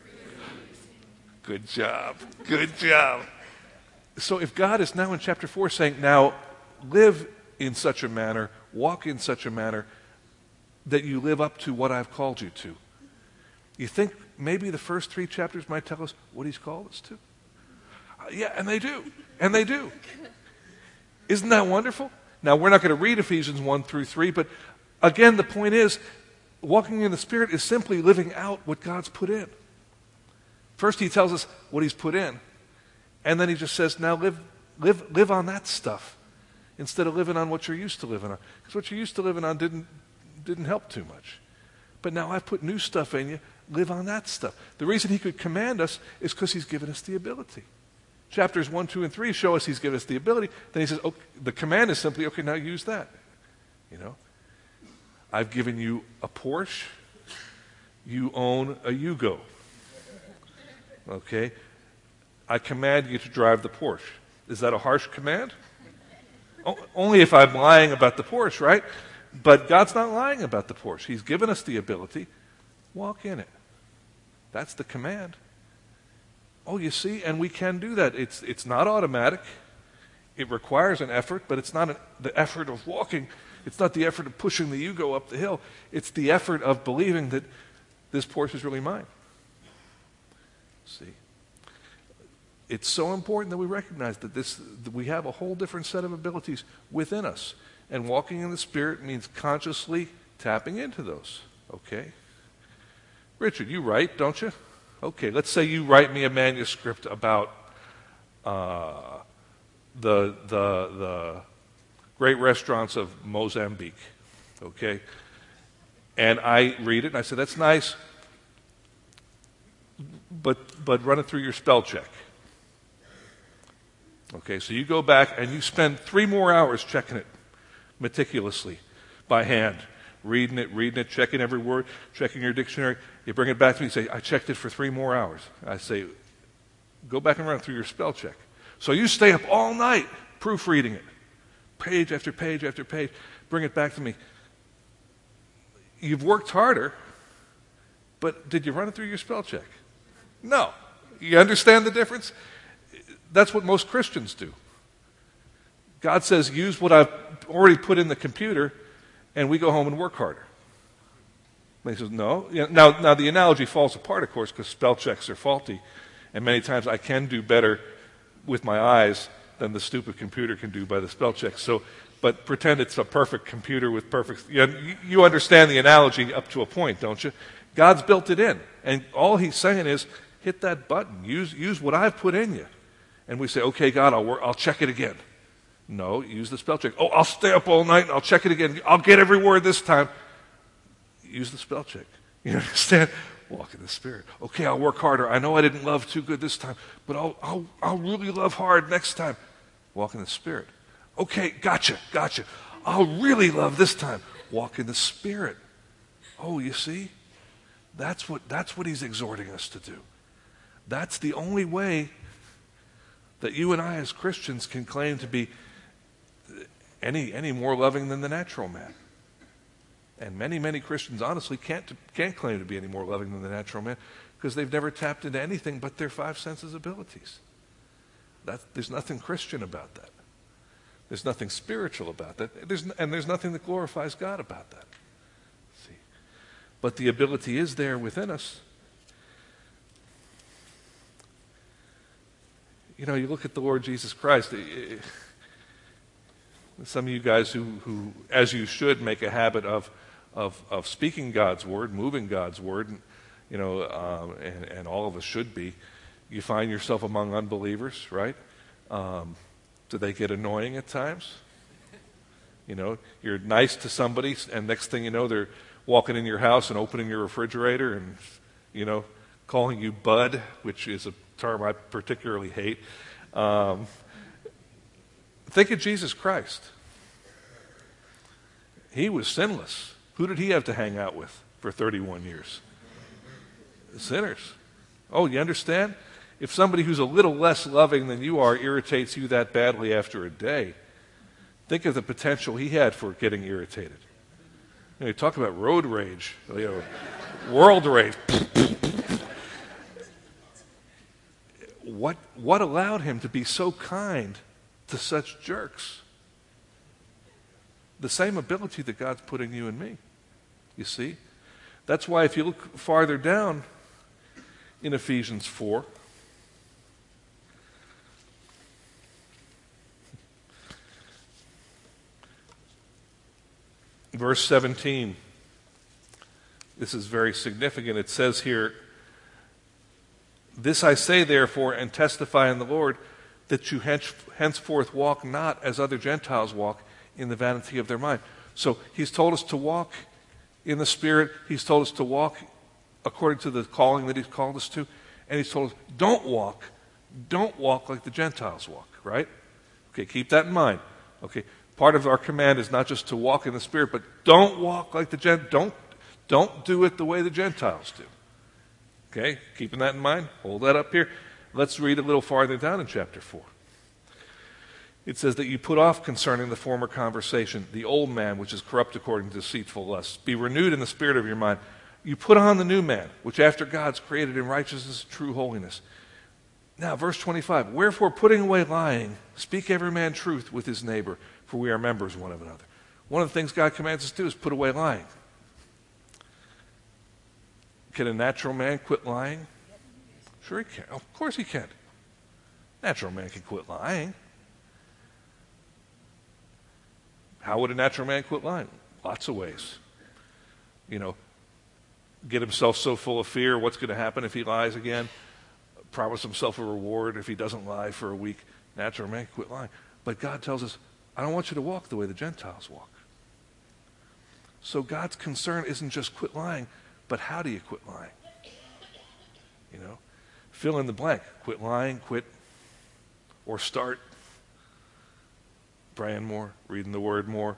Good job. Good job. So if God is now in chapter 4 saying, now live in such a manner, walk in such a manner that you live up to what I've called you to. You think maybe the first 3 chapters might tell us what He's called us to? Yeah, and they do. And they do. Isn't that wonderful? Now, we're not going to read Ephesians 1 through 3, but again, the point is, walking in the Spirit is simply living out what God's put in. First, He tells us what He's put in, and then He just says, now live on that stuff instead of living on what you're used to living on. Because what you're used to living on didn't help too much. But now I've put new stuff in you. Live on that stuff. The reason He could command us is because He's given us the ability. Chapters 1, 2, and 3 show us He's given us the ability. Then He says, okay, the command is simply, okay, now use that. You know, I've given you a Porsche. You own a Yugo. Okay? I command you to drive the Porsche. Is that a harsh command? Only if I'm lying about the Porsche, right? But God's not lying about the Porsche. He's given us the ability. Walk in it. That's the command. Oh, you see, and we can do that. It's not automatic. It requires an effort, but it's not the effort of walking. It's not the effort of pushing the Yugo up the hill. It's the effort of believing that this Porsche is really mine. See, it's so important that we recognize that that we have a whole different set of abilities within us. And walking in the Spirit means consciously tapping into those, okay? Richard, you write, don't you? Okay, let's say you write me a manuscript about the great restaurants of Mozambique, okay? And I read it, and I say, that's nice, but run it through your spell check. Okay, so you go back and you spend 3 more hours checking it meticulously by hand, reading it, checking every word, checking your dictionary. You bring it back to me and say, I checked it for 3 more hours. I say, go back and run it through your spell check. So you stay up all night proofreading it, page after page after page. Bring it back to me. You've worked harder, but did you run it through your spell check? No. You understand the difference? That's what most Christians do. God says, use what I've already put in the computer, and we go home and work harder. And he says, no. Now the analogy falls apart, of course, because spell checks are faulty, and many times I can do better with my eyes than the stupid computer can do by the spell check. So, but pretend it's a perfect computer with perfect... You understand the analogy up to a point, don't you? God's built it in, and all he's saying is, hit that button. Use what I've put in you. And we say, okay, God, I'll check it again. No, use the spell check. Oh, I'll stay up all night and I'll check it again. I'll get every word this time. Use the spell check. You understand? Walk in the Spirit. Okay, I'll work harder. I know I didn't love too good this time, but I'll really love hard next time. Walk in the Spirit. Okay, gotcha. I'll really love this time. Walk in the Spirit. Oh, you see? That's what he's exhorting us to do. That's the only way that you and I as Christians can claim to be any more loving than the natural man. And many Christians honestly can't claim to be any more loving than the natural man because they've never tapped into anything but their 5 senses abilities. There's nothing Christian about that. There's nothing spiritual about that. There's nothing that glorifies God about that. See? But the ability is there within us. You know, you look at the Lord Jesus Christ. Some of you guys who, as you should, make a habit of speaking God's word, moving God's word, and all of us should be. You find yourself among unbelievers, right? Do they get annoying at times? You know, you're nice to somebody, and next thing you know, they're walking in your house and opening your refrigerator and, calling you bud, which is a term I particularly hate. Think of Jesus Christ. He was sinless. Who did he have to hang out with for 31 years? Sinners. Oh, you understand? If somebody who's a little less loving than you are irritates you that badly after a day, think of the potential he had for getting irritated. You talk about road rage, world rage. What allowed him to be so kind to such jerks? The same ability that God's put in you and me. You see? That's why if you look farther down in Ephesians 4, verse 17, this is very significant. It says here, "This I say, therefore, and testify in the Lord, that you henceforth walk not as other Gentiles walk, in the vanity of their mind." So he's told us to walk in the Spirit. He's told us to walk according to the calling that he's called us to. And he's told us, don't walk like the Gentiles walk, right? Okay, keep that in mind. Okay, part of our command is not just to walk in the Spirit, but don't walk like the Gentiles. Don't do it the way the Gentiles do. Okay, keeping that in mind, hold that up here. Let's read a little farther down in chapter 4. It says that you put off concerning the former conversation the old man, which is corrupt according to deceitful lusts. Be renewed in the spirit of your mind. You put on the new man, which after God's created in righteousness and true holiness. Now, verse 25. Wherefore, putting away lying, speak every man truth with his neighbor, for we are members one of another. One of the things God commands us to do is put away lying. Can a natural man quit lying? Sure he can. Of course he can. Natural man can quit lying. How would a natural man quit lying? Lots of ways. Get himself so full of fear, what's going to happen if he lies again? Promise himself a reward if he doesn't lie for a week. Natural man can quit lying. But God tells us, I don't want you to walk the way the Gentiles walk. So God's concern isn't just quit lying, but how do you quit lying? Fill in the blank. Quit lying, quit, or start praying more, reading the Word more,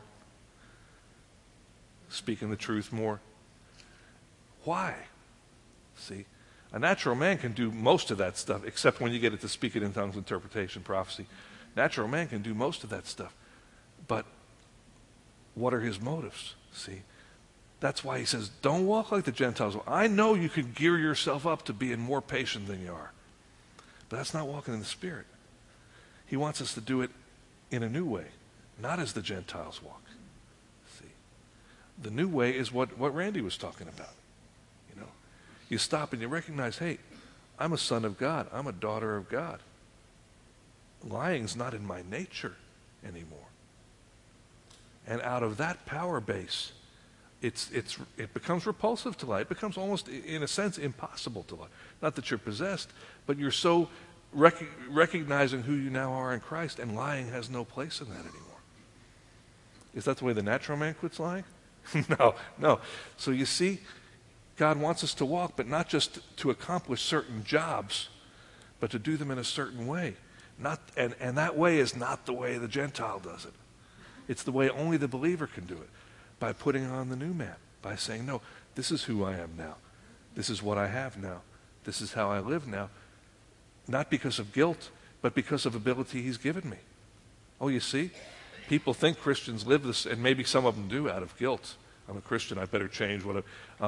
speaking the truth more. Why? See, a natural man can do most of that stuff, except when you get into speaking in tongues, interpretation, prophecy. Natural man can do most of that stuff. But what are his motives? See, that's why he says, don't walk like the Gentiles. I know you can gear yourself up to being more patient than you are. But that's not walking in the Spirit. He wants us to do it in a new way, not as the Gentiles walk. See, the new way is what Randy was talking about. You stop and you recognize, hey, I'm a son of God. I'm a daughter of God. Lying's not in my nature anymore. And out of that power base, it becomes repulsive to lie. It becomes almost, in a sense, impossible to lie. Not that you're possessed, but you're so recognizing who you now are in Christ, and lying has no place in that anymore. Is that the way the natural man quits lying? No. So you see, God wants us to walk, but not just to accomplish certain jobs, but to do them in a certain way. And that way is not the way the Gentile does it. It's the way only the believer can do it, by putting on the new man, by saying, no, this is who I am now. This is what I have now. This is how I live now. Not because of guilt, but because of ability he's given me. Oh, you see? People think Christians live this, and maybe some of them do, out of guilt. I'm a Christian, I better change what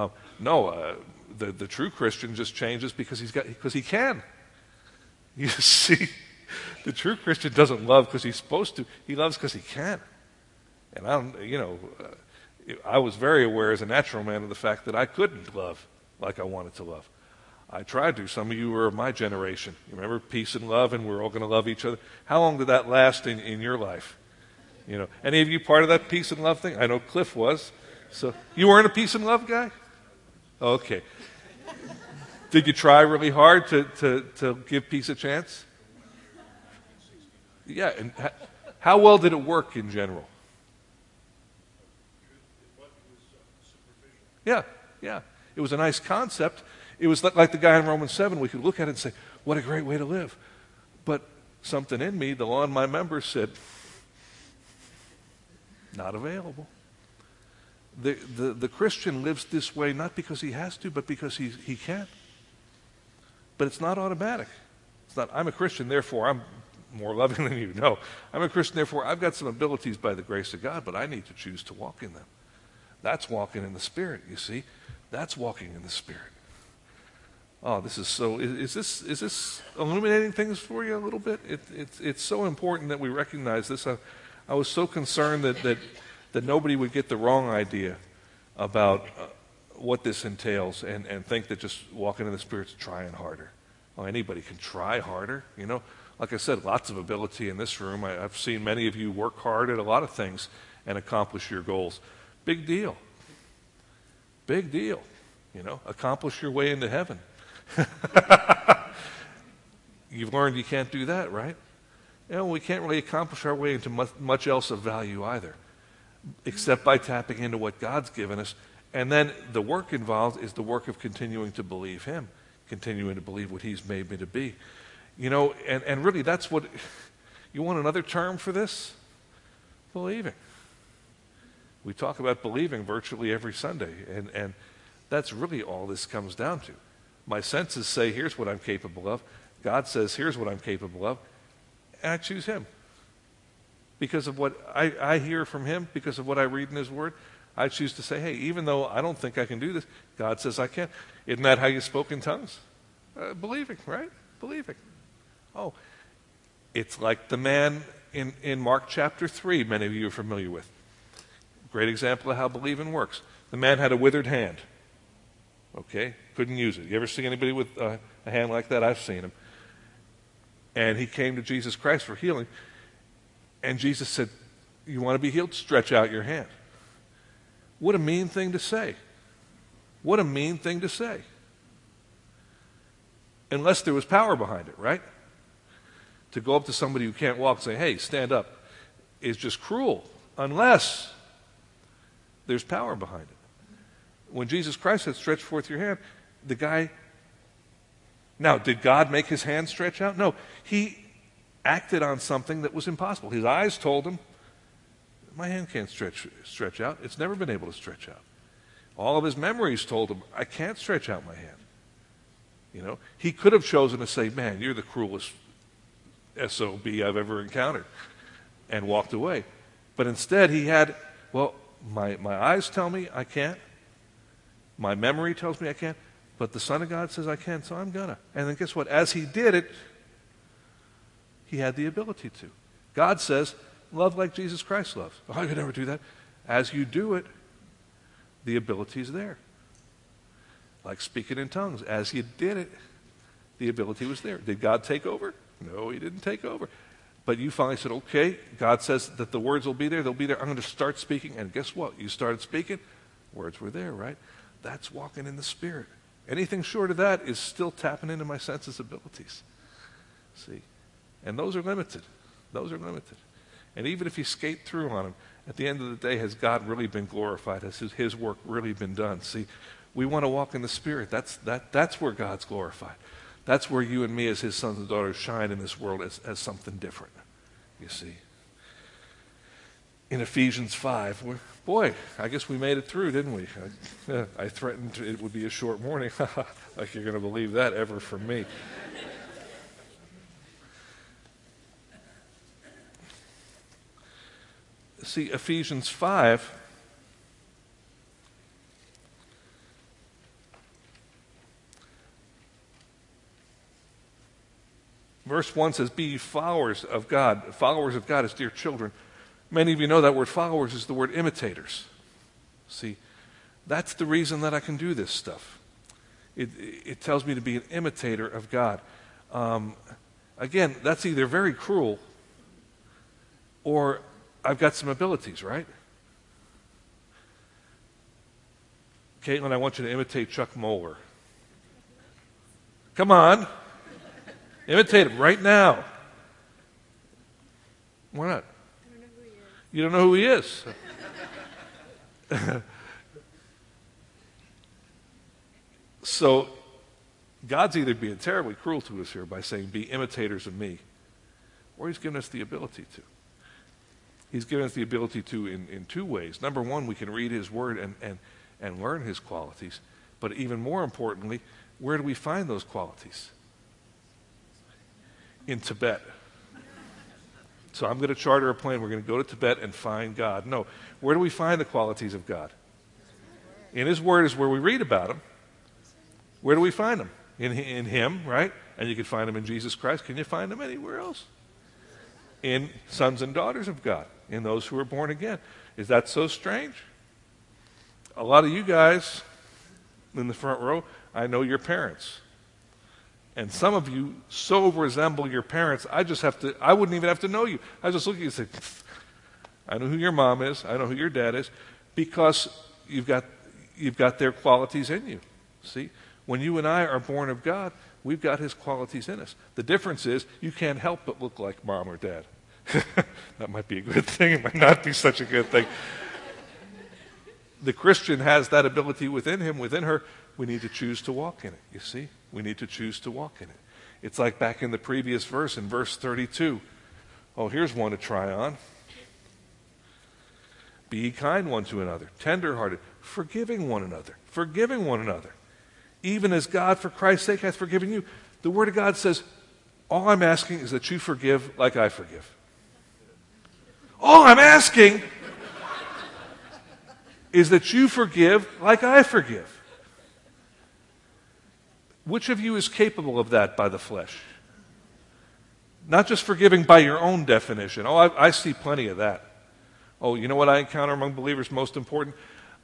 the true Christian just changes because he can. You see, the true Christian doesn't love because he's supposed to. He loves because he can. And I was very aware as a natural man of the fact that I couldn't love like I wanted to love. I tried to. Some of you were of my generation. You remember peace and love, and we're all going to love each other. How long did that last in your life? Any of you part of that peace and love thing? I know Cliff was. So you weren't a peace and love guy? Okay. Did you try really hard to give peace a chance? Yeah. And how well did it work in general? Yeah. It was a nice concept. It was like the guy in Romans 7. We could look at it and say, what a great way to live. But something in me, the law in my members said, not available. The Christian lives this way not because he has to, but because he can. But it's not automatic. It's not, I'm a Christian, therefore I'm more loving than you. No, I'm a Christian, therefore I've got some abilities by the grace of God, but I need to choose to walk in them. That's walking in the Spirit, you see. That's walking in the Spirit. Oh, this is so, is this illuminating things for you a little bit? It's so important that we recognize this. I was so concerned that nobody would get the wrong idea about what this entails and think that just walking in the Spirit's trying harder. Well, anybody can try harder, Like I said, lots of ability in this room. I've seen many of you work hard at a lot of things and accomplish your goals. Big deal. Big deal. Accomplish your way into heaven. You've learned you can't do that, right? We can't really accomplish our way into much else of value either, except by tapping into what God's given us. And then the work involved is the work of continuing to believe Him, continuing to believe what He's made me to be. And really that's what, you want another term for this? Believing. We talk about believing virtually every Sunday, and that's really all this comes down to. My senses say, here's what I'm capable of. God says, here's what I'm capable of. And I choose Him. Because of what I hear from Him, because of what I read in His Word, I choose to say, hey, even though I don't think I can do this, God says I can. Isn't that how you spoke in tongues? Believing, right? Believing. Oh, it's like the man in Mark chapter 3, many of you are familiar with. Great example of how believing works. The man had a withered hand. Okay? Couldn't use it. You ever see anybody with a hand like that? I've seen him. And he came to Jesus Christ for healing. And Jesus said, you want to be healed? Stretch out your hand. What a mean thing to say. What a mean thing to say. Unless there was power behind it, right? To go up to somebody who can't walk and say, hey, stand up, is just cruel. Unless there's power behind it. When Jesus Christ said, stretch forth your hand, the guy... Now, did God make his hand stretch out? No. He acted on something that was impossible. His eyes told him, my hand can't stretch out. It's never been able to stretch out. All of his memories told him, I can't stretch out my hand. You know, he could have chosen to say, man, you're the cruelest SOB I've ever encountered, and walked away. But instead he had, well, my eyes tell me I can't. My memory tells me I can't. But the Son of God says I can, so I'm gonna. And then guess what? As he did it, he had the ability to. God says, love like Jesus Christ loves. Oh, I could never do that. As you do it, the ability is there. Like speaking in tongues. As you did it, the ability was there. Did God take over? No, he didn't take over. But you finally said, okay, God says that the words will be there. They'll be there. I'm going to start speaking. And guess what? You started speaking. Words were there, right? That's walking in the Spirit. Anything short of that is still tapping into my senses abilities. See? And those are limited. Those are limited. And even if you skate through on them, at the end of the day, has God really been glorified? Has his work really been done? See, we want to walk in the Spirit. That's where God's glorified. That's where you and me as his sons and daughters shine in this world as something different, you see. In Ephesians 5, boy, I guess we made it through, didn't we? I threatened it would be a short morning. Like you're going to believe that ever from me. See, Ephesians 5, verse 1 says, be ye followers of God. Followers of God as dear children. Many of you know that word followers is the word imitators. See, that's the reason that I can do this stuff. It tells me to be an imitator of God. Again, that's either very cruel or I've got some abilities, right? Caitlin, I want you to imitate Chuck Moeller. Come on. Imitate him right now. Why not? You don't know who he is. So, God's either being terribly cruel to us here by saying, be imitators of me, or he's given us the ability to. He's given us the ability to in two ways. Number one, we can read his word and learn his qualities. But even more importantly, where do we find those qualities? In Tibet. So I'm going to charter a plane. We're going to go to Tibet and find God. No. Where do we find the qualities of God? In his word is where we read about him. Where do we find them? In him, right? And you can find them in Jesus Christ. Can you find them anywhere else? In sons and daughters of God. In those who are born again. Is that so strange? A lot of you guys in the front row, I know your parents. And some of you so resemble your parents, I wouldn't even have to know you. I just look at you and say, I know who your mom is, I know who your dad is, because you've got their qualities in you. See? When you and I are born of God, we've got his qualities in us. The difference is you can't help but look like mom or dad. That might be a good thing, it might not be such a good thing. The Christian has that ability within him, within her. We need to choose to walk in it, you see? We need to choose to walk in it. It's like back in the previous verse, in verse 32. Oh, here's one to try on. Be ye kind one to another, tender-hearted, forgiving one another. Even as God, for Christ's sake, hath forgiven you. The Word of God says, all I'm asking is that you forgive like I forgive. All I'm asking is that you forgive like I forgive. Which of you is capable of that by the flesh? Not just forgiving by your own definition. Oh, I see plenty of that. Oh, you know what I encounter among believers most important?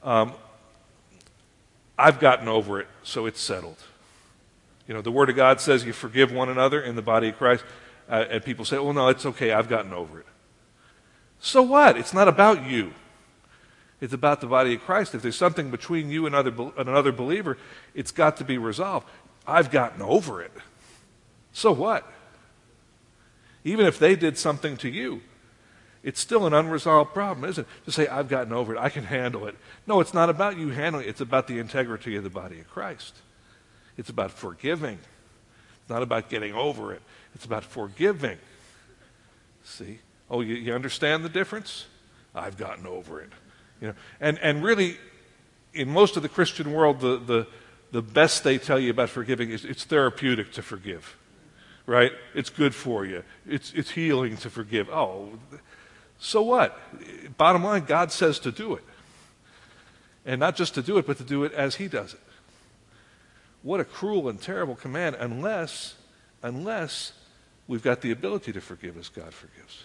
I've gotten over it, so it's settled. You know, the Word of God says you forgive one another in the body of Christ. And people say, "Oh no, it's okay. I've gotten over it." So what? It's not about you. It's about the body of Christ. If there's something between you and another believer, it's got to be resolved. I've gotten over it. So what? Even if they did something to you, it's still an unresolved problem, isn't it? To say, I've gotten over it, I can handle it. No, it's not about you handling it. It's about the integrity of the body of Christ. It's about forgiving. It's not about getting over it. It's about forgiving. See? Oh, you understand the difference? I've gotten over it. You know, and really, in most of the Christian world, the best they tell you about forgiving is it's therapeutic to forgive, right? It's good for you. It's healing to forgive. Oh, so what? Bottom line, God says to do it. And not just to do it, but to do it as he does it. What a cruel and terrible command, unless we've got the ability to forgive as God forgives.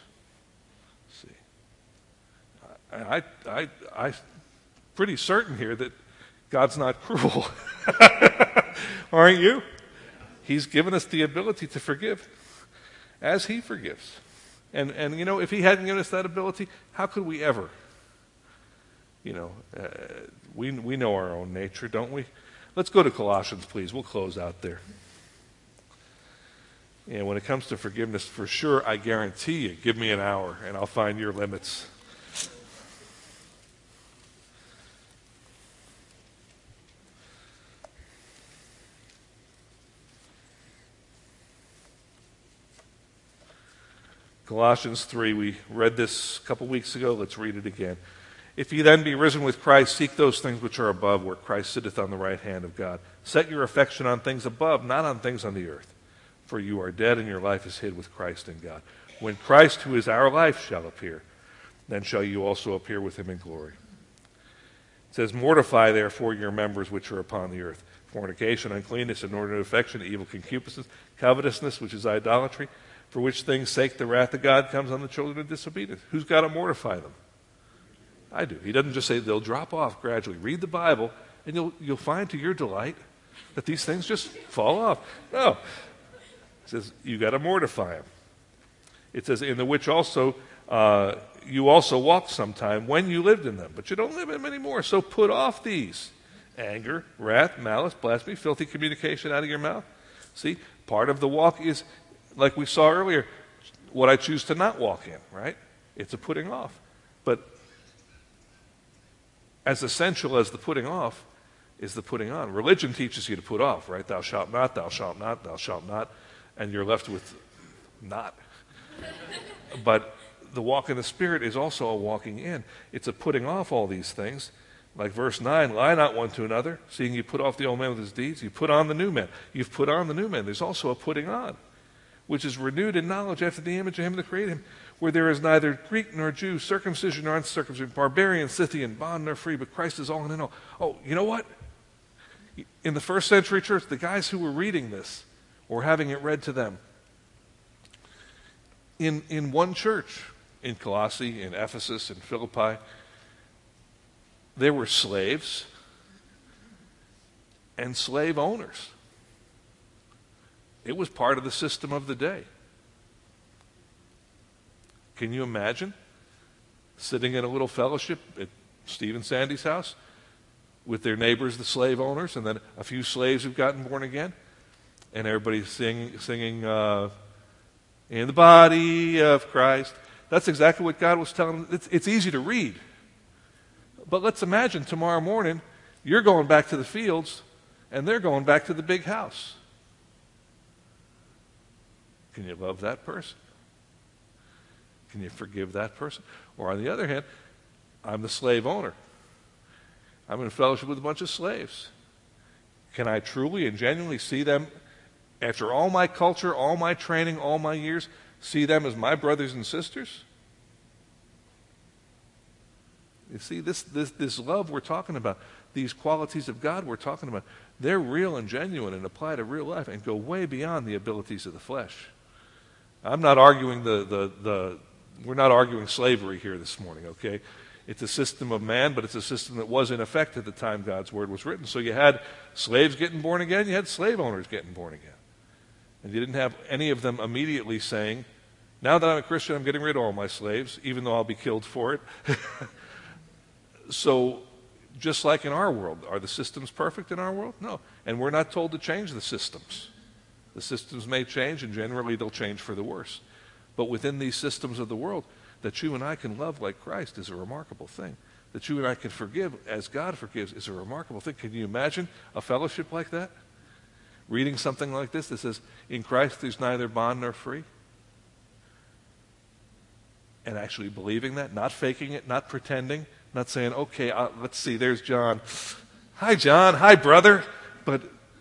See, I'm pretty certain here that God's not cruel. Aren't you? He's given us the ability to forgive as he forgives. And you know, if he hadn't given us that ability, how could we ever? You know, we know our own nature, don't we? Let's go to Colossians, please. We'll close out there. And when it comes to forgiveness, for sure, I guarantee you, give me an hour and I'll find your limits. Colossians 3, we read this a couple weeks ago. Let's read it again. If ye then be risen with Christ, seek those things which are above, where Christ sitteth on the right hand of God. Set your affection on things above, not on things on the earth. For you are dead, and your life is hid with Christ in God. When Christ, who is our life, shall appear, then shall you also appear with him in glory. It says, mortify therefore your members which are upon the earth. Fornication, uncleanness, inordinate affection, evil concupiscence, covetousness, which is idolatry, for which things' sake the wrath of God comes on the children of disobedience. Who's got to mortify them? I do. He doesn't just say they'll drop off gradually. Read the Bible, and you'll find to your delight that these things just fall off. No. It says you got to mortify them. It says, in the which also you also walked sometime when you lived in them, but you don't live in them anymore. So put off these: anger, wrath, malice, blasphemy, filthy communication out of your mouth. See, part of the walk is, like we saw earlier, what I choose to not walk in, right? It's a putting off. But as essential as the putting off is the putting on. Religion teaches you to put off, right? Thou shalt not, thou shalt not, thou shalt not, and you're left with not. But the walk in the Spirit is also a walking in. It's a putting off all these things. Like verse 9, lie not one to another, seeing you put off the old man with his deeds. You put on the new man. You've put on the new man. There's also a putting on, which is renewed in knowledge after the image of him that created him, where there is neither Greek nor Jew, circumcision nor uncircumcision, barbarian, Scythian, bond nor free, but Christ is all in all. Oh, you know what? In the first century church, the guys who were reading this or having it read to them, in one church, in Colossae, in Ephesus, in Philippi, there were slaves and slave owners. It was part of the system of the day. Can you imagine sitting in a little fellowship at Steve and Sandy's house with their neighbors, the slave owners, and then a few slaves who've gotten born again, and everybody singing in the body of Christ? That's exactly what God was telling them. It's easy to read. But let's imagine tomorrow morning you're going back to the fields and they're going back to the big house. Can you love that person? Can you forgive that person? Or on the other hand, I'm the slave owner. I'm in fellowship with a bunch of slaves. Can I truly and genuinely see them, after all my culture, all my training, all my years, see them as my brothers and sisters? You see, this love we're talking about, these qualities of God we're talking about, they're real and genuine and apply to real life and go way beyond the abilities of the flesh. I'm not arguing we're not arguing slavery here this morning, okay? It's a system of man, but it's a system that was in effect at the time God's word was written. So you had slaves getting born again, you had slave owners getting born again. And you didn't have any of them immediately saying, now that I'm a Christian, I'm getting rid of all my slaves, even though I'll be killed for it. So, just like in our world, are the systems perfect in our world? No. And we're not told to change the systems. The systems may change, and generally they'll change for the worse. But within these systems of the world, that you and I can love like Christ is a remarkable thing. That you and I can forgive as God forgives is a remarkable thing. Can you imagine a fellowship like that? Reading something like this that says, in Christ there's neither bond nor free. And actually believing that, not faking it, not pretending, not saying, okay, let's see, there's John. Hi, John. Hi, brother. But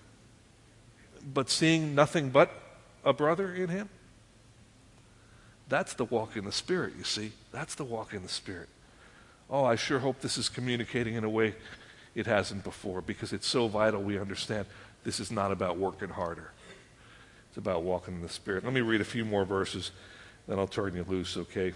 seeing nothing but a brother in him. That's the walk in the Spirit, you see. That's the walk in the Spirit. Oh, I sure hope this is communicating in a way it hasn't before, because it's so vital we understand this is not about working harder. It's about walking in the Spirit. Let me read a few more verses, then I'll turn you loose, okay?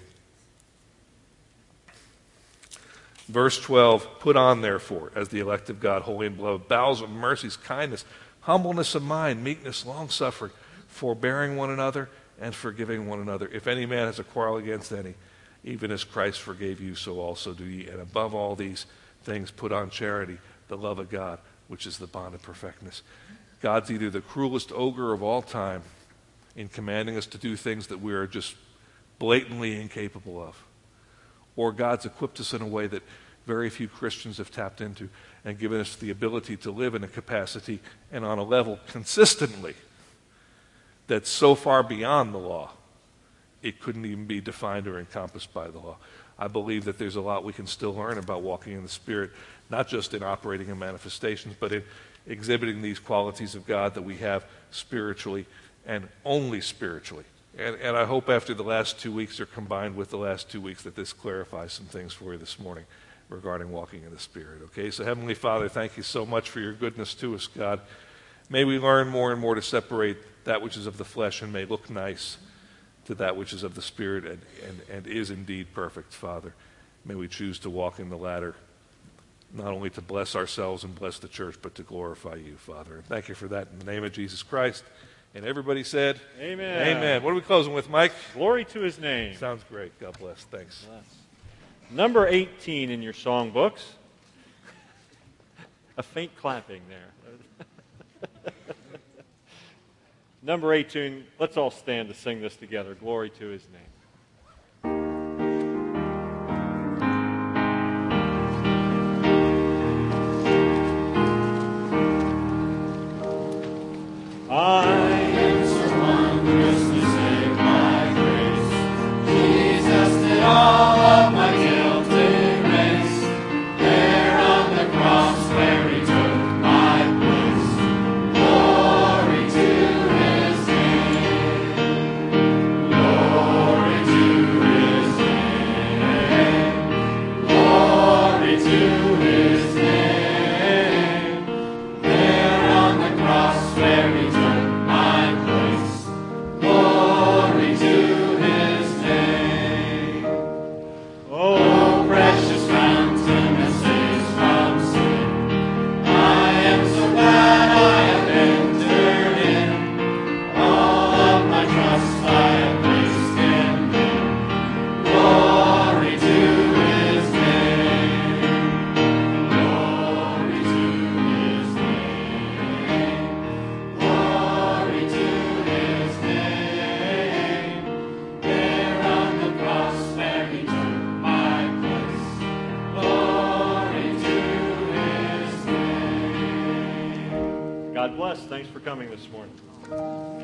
Verse 12, put on, therefore, as the elect of God, holy and beloved, bowels of mercies, kindness, humbleness of mind, meekness, long-suffering, forbearing one another, and forgiving one another. If any man has a quarrel against any, even as Christ forgave you, so also do ye. And above all these things, put on charity, the love of God, which is the bond of perfectness. God's either the cruelest ogre of all time in commanding us to do things that we are just blatantly incapable of, or God's equipped us in a way that very few Christians have tapped into and given us the ability to live in a capacity and on a level consistently that's so far beyond the law, it couldn't even be defined or encompassed by the law. I believe that there's a lot we can still learn about walking in the Spirit, not just in operating in manifestations, but in exhibiting these qualities of God that we have spiritually and only spiritually. And I hope after the last 2 weeks, or combined with the last 2 weeks, that this clarifies some things for you this morning regarding walking in the Spirit. Okay, so Heavenly Father, thank you so much for your goodness to us, God. May we learn more and more to separate that which is of the flesh and may look nice to that which is of the Spirit and is indeed perfect, Father. May we choose to walk in the latter, not only to bless ourselves and bless the church, but to glorify you, Father. And thank you for that in the name of Jesus Christ. And everybody said, Amen. Amen. What are we closing with, Mike? Glory to his name. Sounds great. God bless. Thanks. Number 18 in your songbooks. A faint clapping there. Number 18, let's all stand to sing this together. Glory to his name. God bless. Thanks for coming this morning.